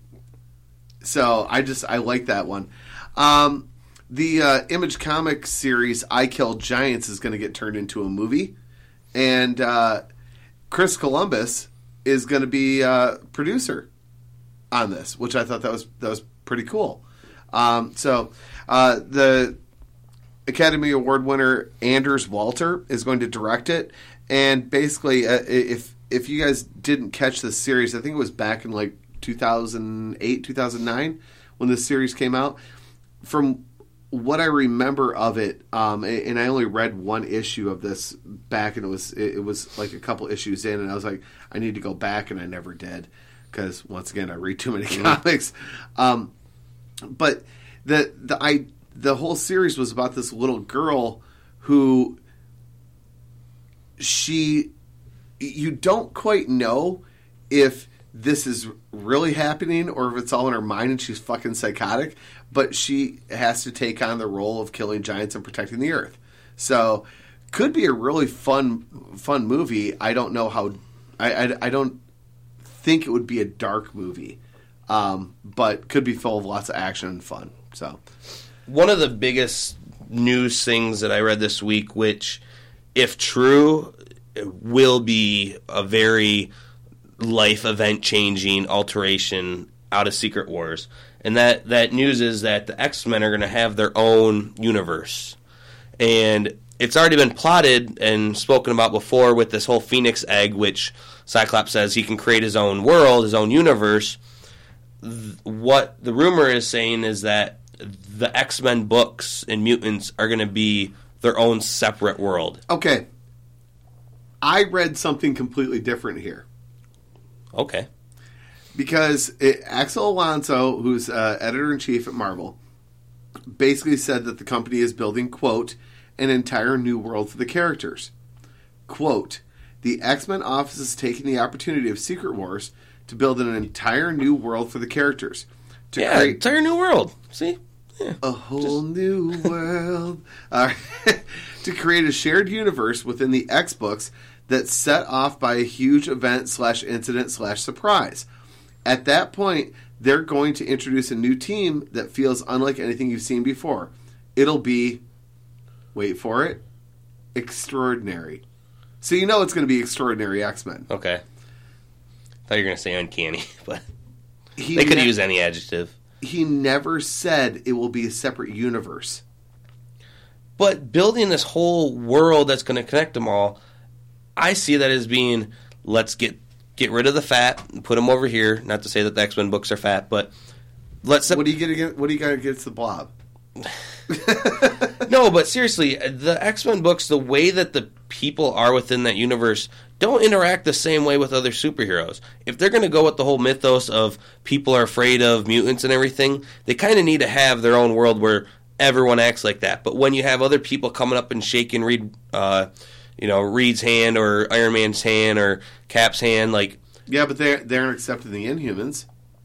So I just, I like that one. Um, the uh, Image Comics series, I Kill Giants, is going to get turned into a movie. And uh, Chris Columbus is going to be uh, producer on this, which I thought that was that was pretty cool. Um, so uh, the Academy Award winner Anders Walter is going to direct it, and basically, uh, if if you guys didn't catch this series, I think it was back in like two thousand eight, two thousand nine when this series came out. From what I remember of it, um, and I only read one issue of this back, and it was it was like a couple issues in, and I was like, I need to go back, and I never did because once again I read too many mm-hmm. comics. Um, but the the I the whole series was about this little girl who she you don't quite know if this is really happening or if it's all in her mind and she's fucking psychotic. But she has to take on the role of killing giants and protecting the Earth. So, could be a really fun, fun movie. I don't know how. I, I, I don't think it would be a dark movie, um, but could be full of lots of action and fun. So, one of the biggest news things that I read this week, which, if true, will be a very life event changing alteration out of Secret Wars. And that, that news is that the X-Men are going to have their own universe. And it's already been plotted and spoken about before with this whole Phoenix egg, which Cyclops says he can create his own world, his own universe. What the rumor is saying is that the X-Men books and mutants are going to be their own separate world. Okay. I read something completely different here. Okay. Because it, Axel Alonso, who's uh, editor-in-chief at Marvel, basically said that the company is building, quote, an entire new world for the characters. Quote, the X-Men office is taking the opportunity of Secret Wars to build an entire new world for the characters. To yeah, create entire new world. See? Yeah. A whole Just... new world. Uh, to create a shared universe within the X-Books that's set off by a huge event slash incident slash surprise. At that point, they're going to introduce a new team that feels unlike anything you've seen before. It'll be, wait for it, extraordinary. So you know it's going to be Extraordinary X-Men. Okay. I thought you were going to say uncanny, but he they could ne- use any adjective. He never said it will be a separate universe. But building this whole world that's going to connect them all, I see that as being, let's get get rid of the fat and put them over here. Not to say that the X-Men books are fat, but let's... What do you get against, what do you got against the Blob? No, but seriously, the X-Men books, the way that the people are within that universe, don't interact the same way with other superheroes. If they're going to go with the whole mythos of people are afraid of mutants and everything, they kind of need to have their own world where everyone acts like that. But when you have other people coming up and shaking Reed, uh, you know, Reed's hand or Iron Man's hand or Cap's hand, like... Yeah, but they they aren't accepting the Inhumans.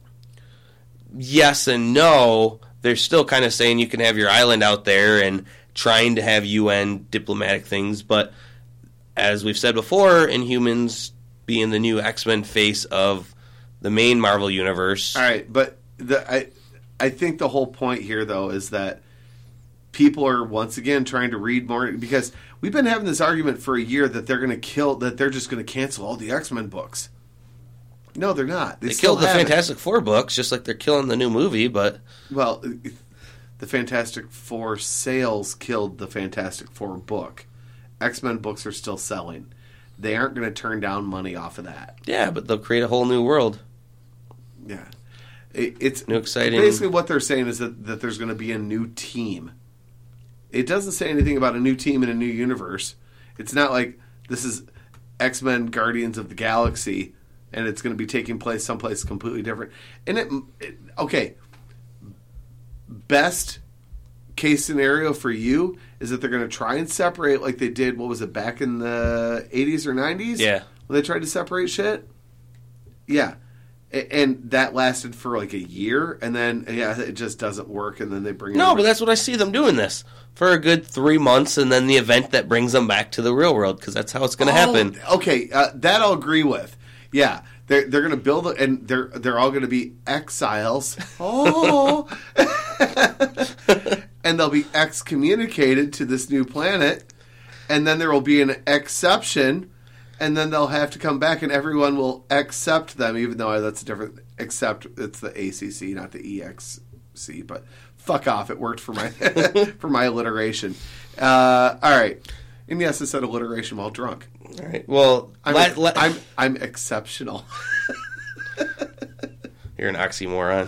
Yes and no. They're still kind of saying you can have your island out there and trying to have U N diplomatic things, but as we've said before, Inhumans being the new X-Men face of the main Marvel universe. All right, but the, I I think the whole point here, though, is that people are once again trying to read more, because we've been having this argument for a year that they're going to kill, that they're just going to cancel all the X-Men books. No, they're not. They, they killed the Fantastic it. Four books, just like they're killing the new movie, but... Well, the Fantastic Four sales killed the Fantastic Four book. X-Men books are still selling. They aren't going to turn down money off of that. Yeah, but they'll create a whole new world. Yeah. It, it's new exciting... Basically what they're saying is that, that there's going to be a new team. It doesn't say anything about a new team in a new universe. It's not like this is X-Men Guardians of the Galaxy... and it's going to be taking place someplace completely different. And it, it, okay, best case scenario for you is that they're going to try and separate like they did, what was it, back in the eighties or nineties? Yeah. When they tried to separate shit? Yeah. And that lasted for like a year, and then, yeah, it just doesn't work, and then they bring it No, over. but that's what I see them doing this. For a good three months, and then the event that brings them back to the real world, because that's how it's going to oh, happen. Okay, uh, that I'll agree with. Yeah, they're they're going to build it, and they're they're all going to be exiles. Oh, and they'll be excommunicated to this new planet, and then there will be an exception, and then they'll have to come back, and everyone will accept them, even though that's a different. Except it's the A C C, not the E X C. But fuck off, it worked for my for my alliteration. Uh, all right. And yes, I said alliteration while drunk. All right. Well, I'm let, let, I'm, I'm exceptional. You're an oxymoron.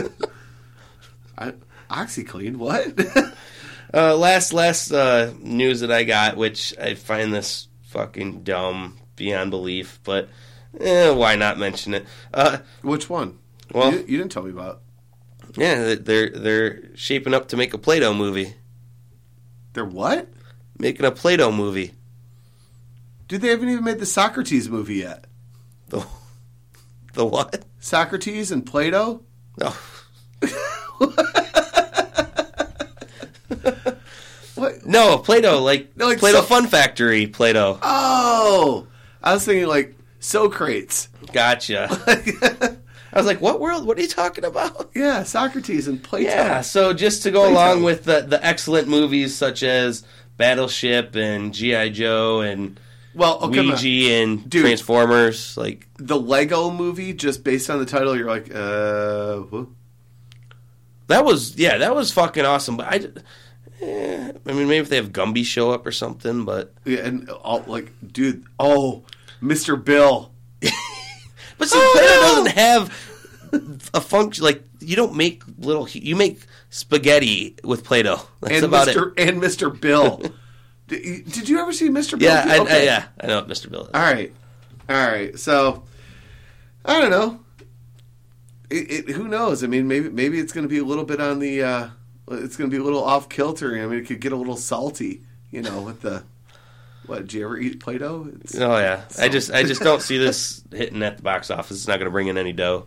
I, OxyClean? What? uh, last last uh, news that I got, which I find this fucking dumb beyond belief, but eh, why not mention it? Uh, Which one? Well, you, you didn't tell me about. Yeah, they're they're shaping up to make a Play-Doh movie. They're what? Making a Play-Doh movie. Dude, they haven't even made the Socrates movie yet. The, The what? Socrates and Plato. Oh. What? No, Play-Doh, like, No, like Play-Doh so- Fun Factory Play-Doh. Oh, I was thinking like Socrates. Gotcha. I was like, what world? What are you talking about? Yeah, Socrates and Plato. Yeah, so just to go Play-Doh. along with the, the excellent movies such as Battleship and G I. Joe and Well, okay, Ouija and Dude. Transformers, like, the Lego movie, just based on the title, you're like, uh, what? that was, yeah, that was fucking awesome. But I, eh, I mean, maybe if they have Gumby show up or something, but. Yeah, and all, like, dude, oh, Mister Bill. But see, Oh, Play-Doh no! doesn't have a function, like, you don't make little, you make spaghetti with Play-Doh. That's and about Mister it. And Mister Bill. did, you- did you ever see Mister Bill? Yeah, I, Okay. I, yeah, I know what Mister Bill is. All right, all right. So, I don't know. It, it, who knows? I mean, maybe maybe it's going to be a little bit on the. Uh, it's going to be a little off kilter. I mean, it could get a little salty. You know, with the. What? Did you ever eat Play-Doh? It's, Oh yeah, I just I just don't see this hitting at the box office. It's not going to bring in any dough.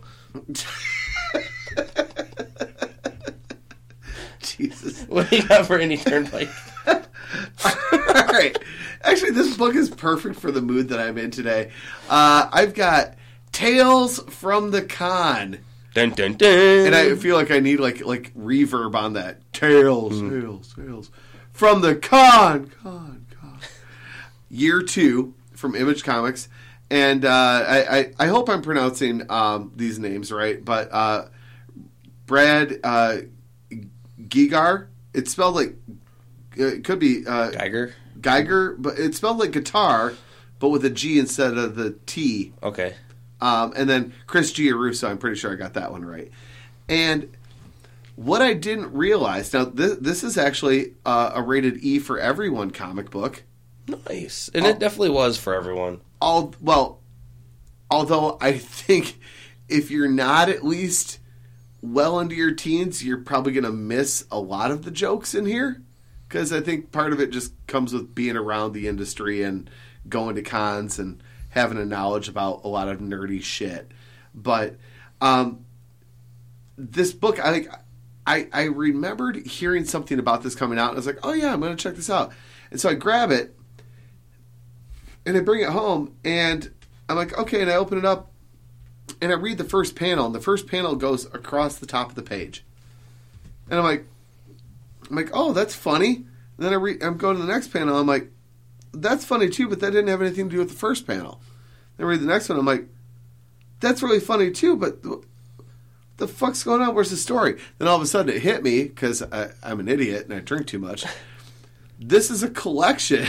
Jesus. What do you got for any turnpike? All right. Actually, this book is perfect for the mood that I'm in today. Uh, I've got Tales from the Con. Dun dun dun. And I feel like I need like like reverb on that. Tales, Mm. tales, tales. From the Con, Con, Con. Year two from Image Comics. And uh, I, I, I hope I'm pronouncing um, these names right. But uh, Brad uh, Gigar, it's spelled like, it could be uh, Geiger. Geiger, but it's spelled like guitar, but with a G instead of the T. Okay. Um, and then Chris Giarusso, I'm pretty sure I got that one right. And what I didn't realize, now this, this is actually uh, a rated E for everyone comic book. Nice, and Oh. it definitely was for everyone. All well, although I think if you're not at least well into your teens, you're probably going to miss a lot of the jokes in here. Because I think part of it just comes with being around the industry and going to cons and having a knowledge about a lot of nerdy shit. But um, this book, I think, I, I remembered hearing something about this coming out, and I was like, oh yeah, I'm going to check this out. And so I grab it, and I bring it home, and I'm like, okay, and I open it up, and I read the first panel, and the first panel goes across the top of the page. And I'm like, I'm like, oh, that's funny. And then I re- I'm going to the next panel, I'm like, that's funny too, but that didn't have anything to do with the first panel. Then I read the next one, I'm like, that's really funny too, but what the fuck's going on? Where's the story? Then all of a sudden it hit me, because I'm an idiot and I drink too much. This is a collection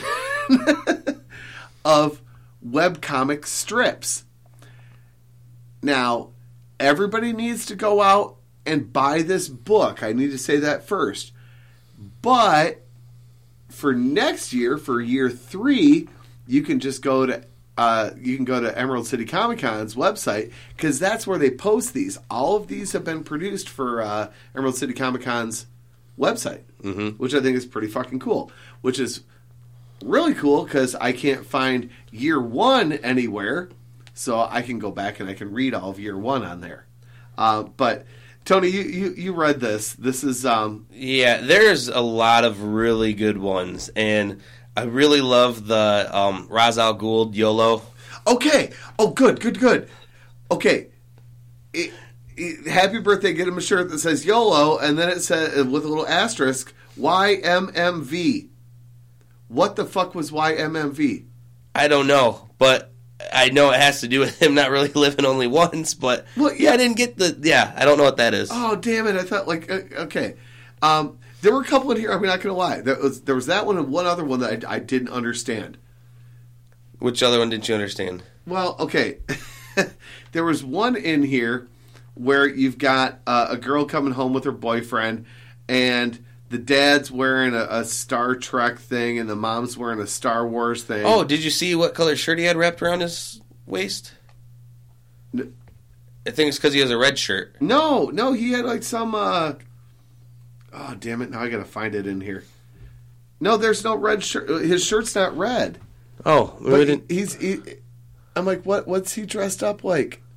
of webcomic strips. Now, everybody needs to go out and buy this book. I need to say that first. But for next year, for year three, you can just go to uh, you can go to Emerald City Comic Con's website, because that's where they post these. All of these have been produced for uh, Emerald City Comic Con's website, Mm-hmm. which I think is pretty fucking cool. Which is really cool because I can't find year one anywhere, so I can go back and I can read all of year one on there. Uh, but Tony, you, you, you read this. This is um, Yeah, there's a lot of really good ones, and I really love the um, Ra's al Ghul YOLO. okay. Oh, good, good, good. Okay. It, it, happy birthday. Get him a shirt that says YOLO, and then it says with a little asterisk Y M M V. What the fuck was Y M M V? I don't know, but I know it has to do with him not really living only once. But Well, yeah, yeah. I didn't get the. Yeah, I don't know what that is. Oh, damn it. I thought, like, uh, okay. Um, there were a couple in here, I'm not going to lie. There was, there was that one and one other one that I, I didn't understand. Which other one didn't you understand? Well, okay. There was one in here where you've got uh, a girl coming home with her boyfriend, and the dad's wearing a, a Star Trek thing, and the mom's wearing a Star Wars thing. Oh, did you see what color shirt he had wrapped around his waist? N- I think it's because he has a red shirt. No, no, he had like some, uh... oh, damn it, now I gotta find it in here. No, there's no red shirt. His shirt's not red. Oh, we But didn't. he's. He, I'm like, what? What's he dressed up like?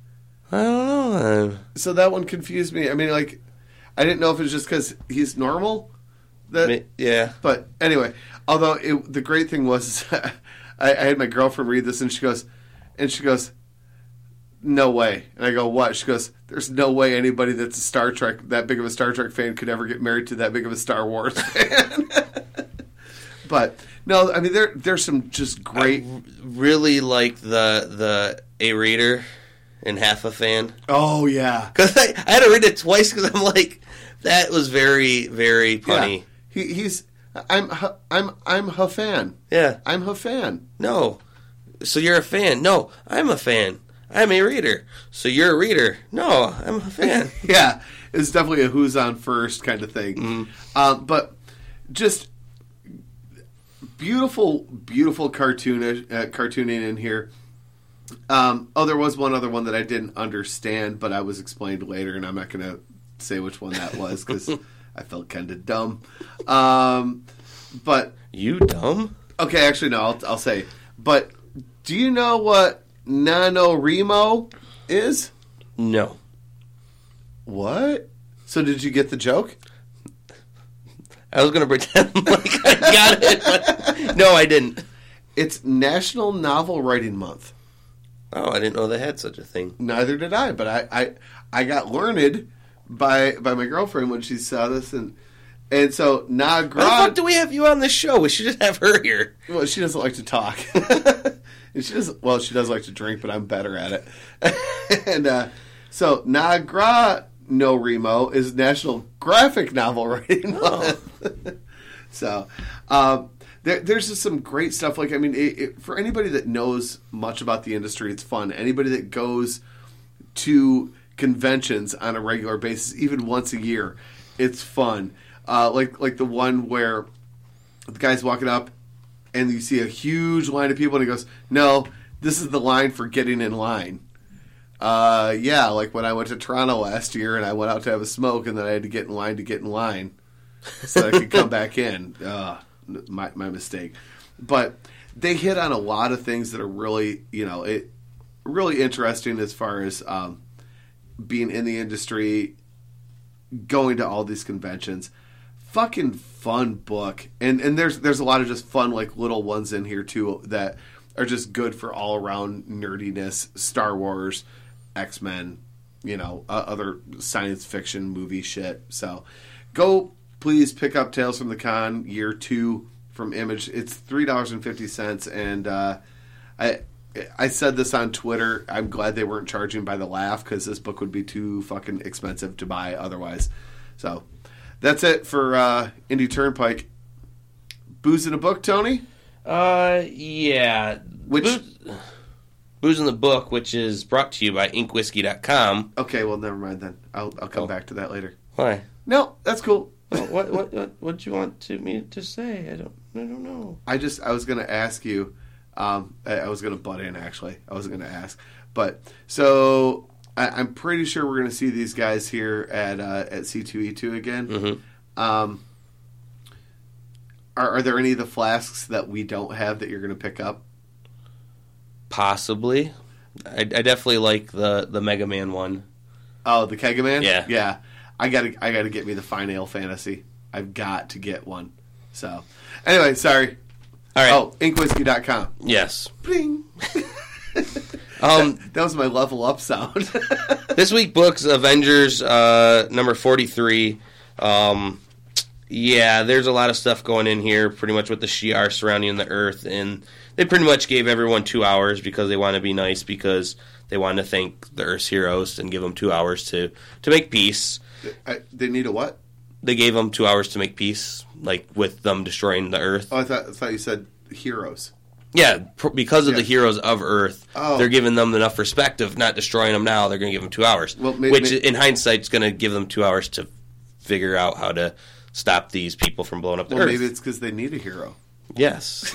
I don't know. So that one confused me. I mean, like, I didn't know if it was just because he's normal. That, yeah. But anyway, although it, the great thing was, I, I had my girlfriend read this, and she goes, and she goes, no way. And I go, what? She goes, there's no way anybody that's a Star Trek, that big of a Star Trek fan, could ever get married to that big of a Star Wars fan. But no, I mean there there's some just great. I really like the the A Raider and half a fan. Oh yeah, because I, I had to read it twice because I'm like, that was very very funny. Yeah. He, he's I'm I'm I'm a fan. Yeah, I'm a fan. No, so you're a fan? No, I'm a fan. I'm a reader. So you're a reader? No, I'm a fan. Yeah, it's definitely a who's on first kind of thing. Mm-hmm. Um, but just. Beautiful, beautiful cartoon uh, cartooning in here. Um, oh, there was one other one that I didn't understand, but I was explained later, and I'm not going to say which one that was because I felt kind of dumb. Um, but you dumb? Okay, actually, no. I'll, I'll say. But do you know what NaNoWriMo is? No. What? So did you get the joke? I was going to pretend like I got it, but no, I didn't. It's National Novel Writing Month. Oh, I didn't know they had such a thing. Neither did I, but I, I, I got learned by by my girlfriend when she saw this, and and so Na Gra. Why the fuck do we have you on this show? We should just have her here. Well, she doesn't like to talk, and she doesn't. Well, she does like to drink, but I'm better at it. and uh, so Na Gra. No Remo is National Graphic Novel Writing Month. Oh. so um, there, there's just some great stuff. Like I mean, it, it, for anybody that knows much about the industry, it's fun. Anybody that goes to conventions on a regular basis, even once a year, it's fun. Uh, like like the one where the guy's walking up and you see a huge line of people, and he goes, "No, this is the line for getting in line." Uh, yeah, like when I went to Toronto last year and I went out to have a smoke and then I had to get in line to get in line so I could come back in. Uh, my, my mistake. But they hit on a lot of things that are really, you know, it really interesting as far as um, being in the industry, going to all these conventions. Fucking fun book. And and there's there's a lot of just fun, like, little ones in here, too, that are just good for all-around nerdiness. Star Wars, X-Men, you know, uh, other science fiction movie shit. So go, please, pick up Tales from the Con Year two from Image. It's three dollars and fifty cents, and uh, I I said this on Twitter. I'm glad they weren't charging by the laugh, because this book would be too fucking expensive to buy otherwise. So that's it for uh, Indie Turnpike. Booze in a book, Tony? Uh, yeah. Which... Booze, Booze in the Book, which is brought to you by ink whiskey dot com. Okay, well, never mind then. I'll I'll come oh. back to that later. Why? No, that's cool. Oh, what what what what do you want to me to say? I don't I don't know. I just I was going to ask you. Um, I, I was going to butt in actually. I wasn't going to ask, but so I, I'm pretty sure we're going to see these guys here at uh, at C two E two again. Mm-hmm. Um, are are there any of the flasks that we don't have that you're going to pick up? Possibly. I, I definitely like the, the Mega Man one. Oh, the Kegaman? Yeah. Yeah. I gotta I gotta get me the Fine Ale Fantasy. I've got to get one. So anyway, sorry. All right. Oh, ink whiskey dot com. Yes. Bling. um that, that was my level up sound. This week books Avengers uh, number forty-three. Um Yeah, there's a lot of stuff going in here, pretty much with the Shi'ar surrounding the Earth, and they pretty much gave everyone two hours because they want to be nice, because they want to thank the Earth's heroes and give them two hours to, to make peace. I, they need a what? They gave them two hours to make peace, like with them destroying the Earth. Oh, I thought I thought you said heroes. Yeah, pr- because of yeah. the heroes of Earth, oh. they're giving them enough respect of not destroying them now. They're going to give them two hours, well, may, which may, in hindsight is going to give them two hours to figure out how to stop these people from blowing up the well, Earth. Maybe it's because they need a hero. Yes.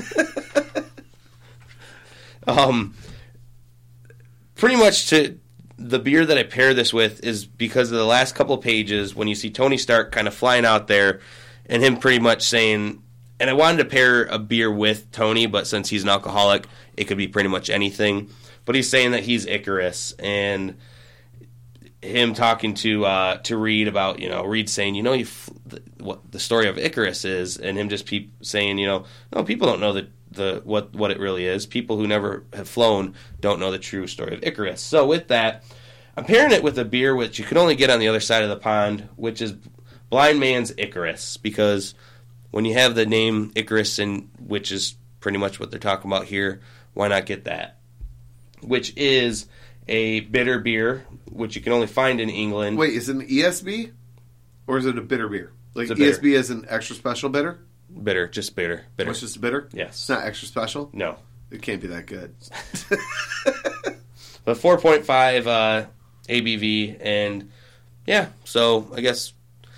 um, pretty much to the beer that I pair this with is because of the last couple of pages when you see Tony Stark kind of flying out there and him pretty much saying, and I wanted to pair a beer with Tony, but since he's an alcoholic, it could be pretty much anything. but he's saying that he's Icarus, and him talking to uh, to Reed about, you know, Reed saying, you know, you f- the, what the story of Icarus is, and him just pe- saying, you know, no, people don't know the, the what what it really is. People who never have flown don't know the true story of Icarus. So with that, I'm pairing it with a beer which you can only get on the other side of the pond, which is Blind Man's Icarus, because when you have the name Icarus, and which is pretty much what they're talking about here, why not get that? Which is a bitter beer, which you can only find in England. Wait, is it an E S B? Or is it a bitter beer? Like It's a bitter. E S B is an extra special bitter? Bitter, just bitter. Bitter. It's just bitter? Yes. It's not extra special? No. It can't be that good. But four point five uh, A B V, and yeah, so I guess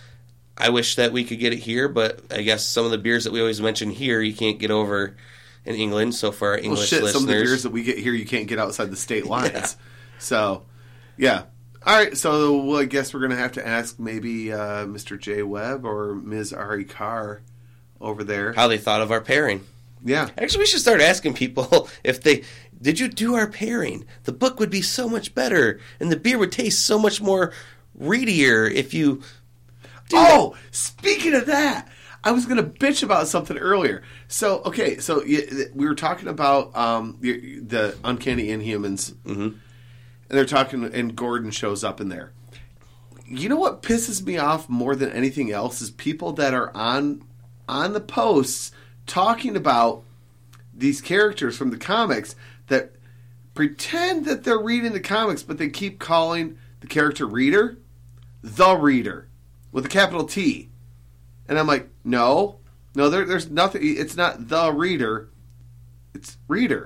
I wish that we could get it here, but I guess some of the beers that we always mention here you can't get over in England. So for our English well, shit, listeners, some of the beers that we get here you can't get outside the state lines. Yeah. So, yeah. All right, so well, I guess we're going to have to ask maybe uh, Mister J. Webb or Miz Ari Carr over there. how they thought of our pairing. Yeah. Actually, we should start asking people if they did you do our pairing. The book would be so much better, and the beer would taste so much more readier if you. do Oh, that. speaking of that, I was going to bitch about something earlier. So, okay, so y- we were talking about um, the, the Uncanny Inhumans, Mm-hmm. and they're talking, and Gordon shows up in there. You know what pisses me off more than anything else is people that are on on the posts talking about these characters from the comics that pretend that they're reading the comics, but they keep calling the character Reader the Reader with a capital T. And I'm like, no, no, there, there's nothing. It's not the Reader. It's Reader.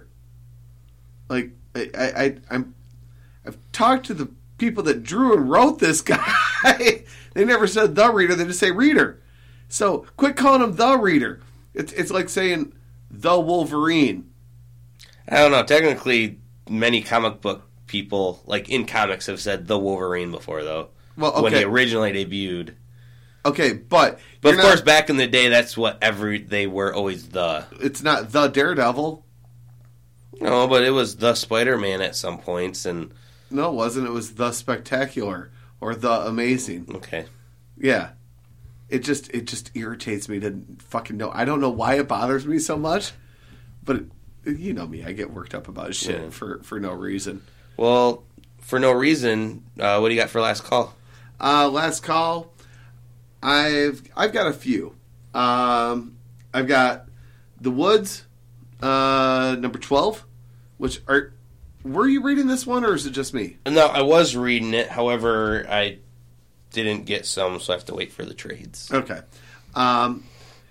Like, I, I, I, I'm, I've talked to the people that drew and wrote this guy. They never said the Reader. They just say Reader. So quit calling him the Reader. It's it's like saying the Wolverine. I don't know. Technically, many comic book people, like in comics, have said the Wolverine before, though. Well, okay. When he originally debuted. Okay, but But of you're course, not- back in the day, that's what every they were always the. it's not the Daredevil. No, but it was the Spider-Man at some points, and No, it wasn't. It was the Spectacular or the Amazing. okay. Yeah. It just it just irritates me to fucking know. I don't know why it bothers me so much, but it, you know me, I get worked up about shit Yeah. for, for no reason. Well, for no reason, uh, what do you got for last call? Uh, last call. I've I've got a few. Um, I've got The Woods, uh, number twelve, which are. Were you reading this one, or is it just me? No, I was reading it. However, I didn't get some, so I have to wait for the trades. Okay. Um,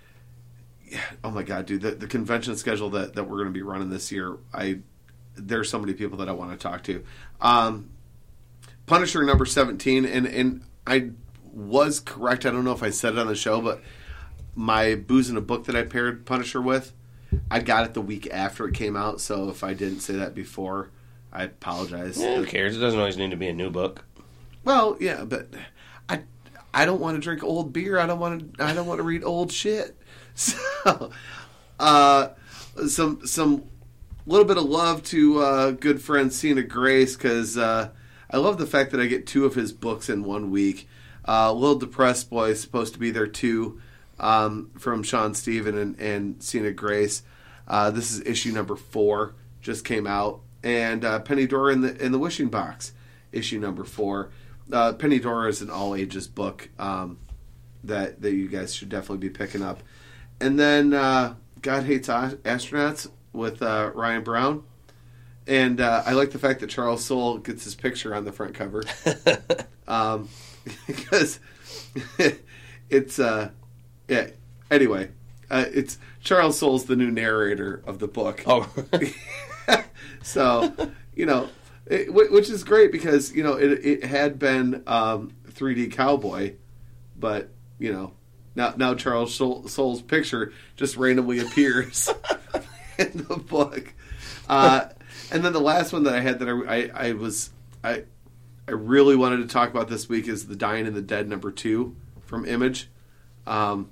yeah, oh my god, dude, the, the convention schedule that, that we're going to be running this year, I there's so many people that I want to talk to. Um, Punisher number seventeen, and, and I was correct. I don't know if I said it on the show, but my Booze in a Book that I paired Punisher with, I got it the week after it came out, so if I didn't say that before, I apologize. Yeah, who cares? It doesn't always need to be a new book. Well, yeah, but I I don't want to drink old beer. I don't want to I don't want to read old shit. So, uh, some some little bit of love to uh, good friend Cena Grace, because uh, I love the fact that I get two of his books in one week. Uh, Little Depressed Boy is supposed to be there too, um, from Sean Steven and, and Cena Grace. Uh, this is issue number four, just came out, and uh, Penny Dora in the in the Wishing Box, issue number four. Uh, Penny Dora is an all ages book um, that that you guys should definitely be picking up. And then uh, God Hates Astronauts with uh, Ryan Brown. And uh, I like the fact that Charles Soule gets his picture on the front cover. um, because it's, uh, yeah, anyway, uh, it's Charles Soule's the new narrator of the book. Oh, So, you know, it, which is great because, you know, it, it had been um, three D Cowboy, but, you know, Now, now Charles Soule's picture just randomly appears in the book. Uh, and then the last one that I had that I, I, I was I I really wanted to talk about this week is The Dying and the Dead number two from Image. Um,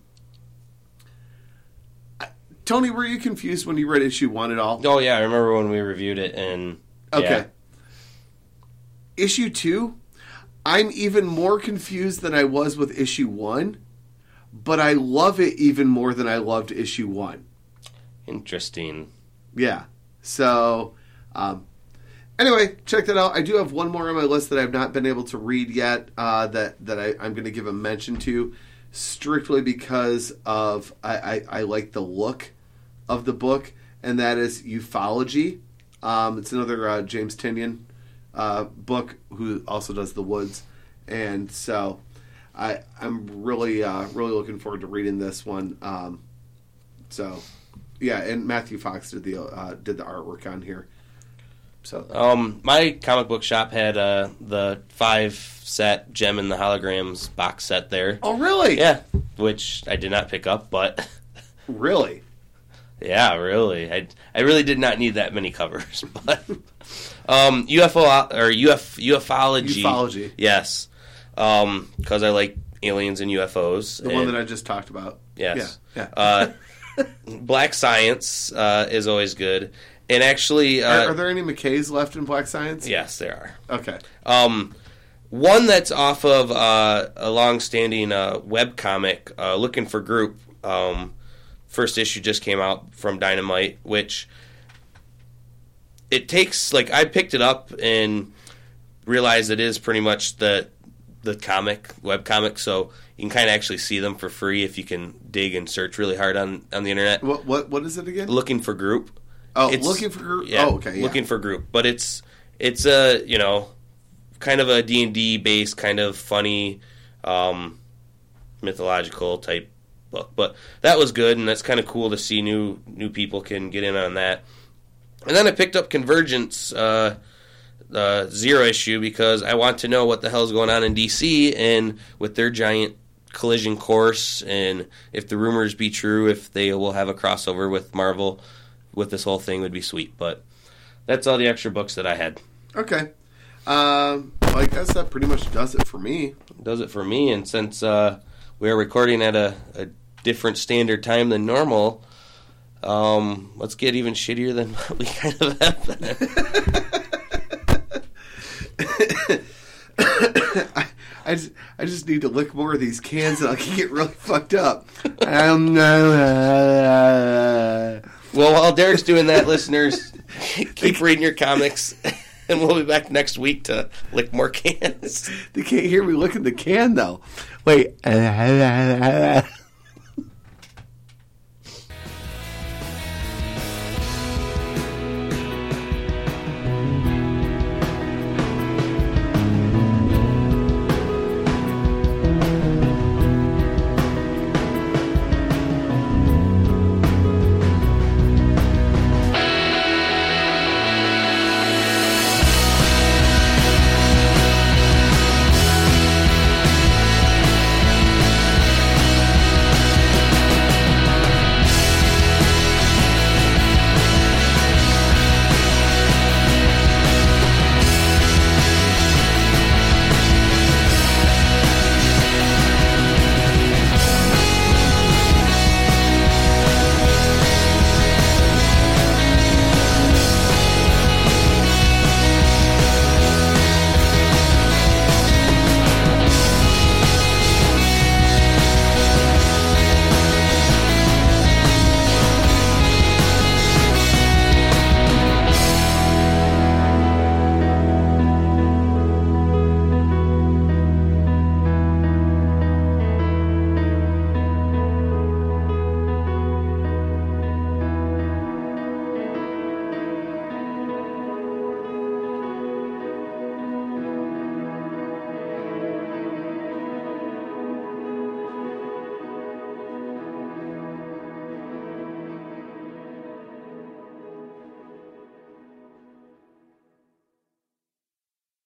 I, Tony, were you confused when you read issue one at all? oh yeah, I remember when we reviewed it, and Okay. Yeah. Issue two, I'm even more confused than I was with issue one, but I love it even more than I loved issue one. Interesting. Yeah. So, um, anyway, check that out. I do have one more on my list that I've not been able to read yet uh, that, that I, I'm going to give a mention to, strictly because of I, I, I like the look of the book, and that is Ufology. Um, it's another uh, James Tynion uh, book, who also does The Woods, and so I I'm really uh, really looking forward to reading this one. Um, so yeah, and Matthew Fox did the uh, did the artwork on here. So um, my comic book shop had uh, the five set Gem and the Holograms box set there. Oh, really? Yeah, which I did not pick up, but really. Yeah, really. I, I really did not need that many covers. But um, U F O or Uf, ufology. Ufology. Yes. Um, because I like aliens and U F Os. The and, one that I just talked about. Yes. Yeah. yeah. uh, Black Science uh, is always good. And actually... Uh, are, are there any McKays left in Black Science? Yes, there are. Okay. Um, one that's off of uh, a long-standing uh, webcomic, uh, Looking for Group. Um First issue just came out from Dynamite, which it takes, like, I picked it up and realized it is pretty much the the comic, webcomic, so you can kind of actually see them for free if you can dig and search really hard on, on the internet. What what What is it again? Looking for Group. Oh, it's, Looking for Group? Yeah, oh, okay. Yeah. Looking for Group. But it's, it's a, you know, kind of a D and D based, kind of funny, um, mythological type book. But that was good, and that's kind of cool to see new new people can get in on that. And then I picked up Convergence uh, uh, Zero issue because I want to know what the hell is going on in D C and with their giant collision course, and if the rumors be true, if they will have a crossover with Marvel with this whole thing would be sweet. But that's all the extra books that I had. Okay. Um, well, I guess that pretty much does it for me. Does it for me, and since uh, we are recording at a, a different standard time than normal, um, let's get even shittier than what we kind of have been. I, I, just, I just need to lick more of these cans and I can get really fucked up. Um, uh, well, while Derek's doing that, listeners, keep reading your comics, and we'll be back next week to lick more cans. They can't hear me licking the can, though. Wait.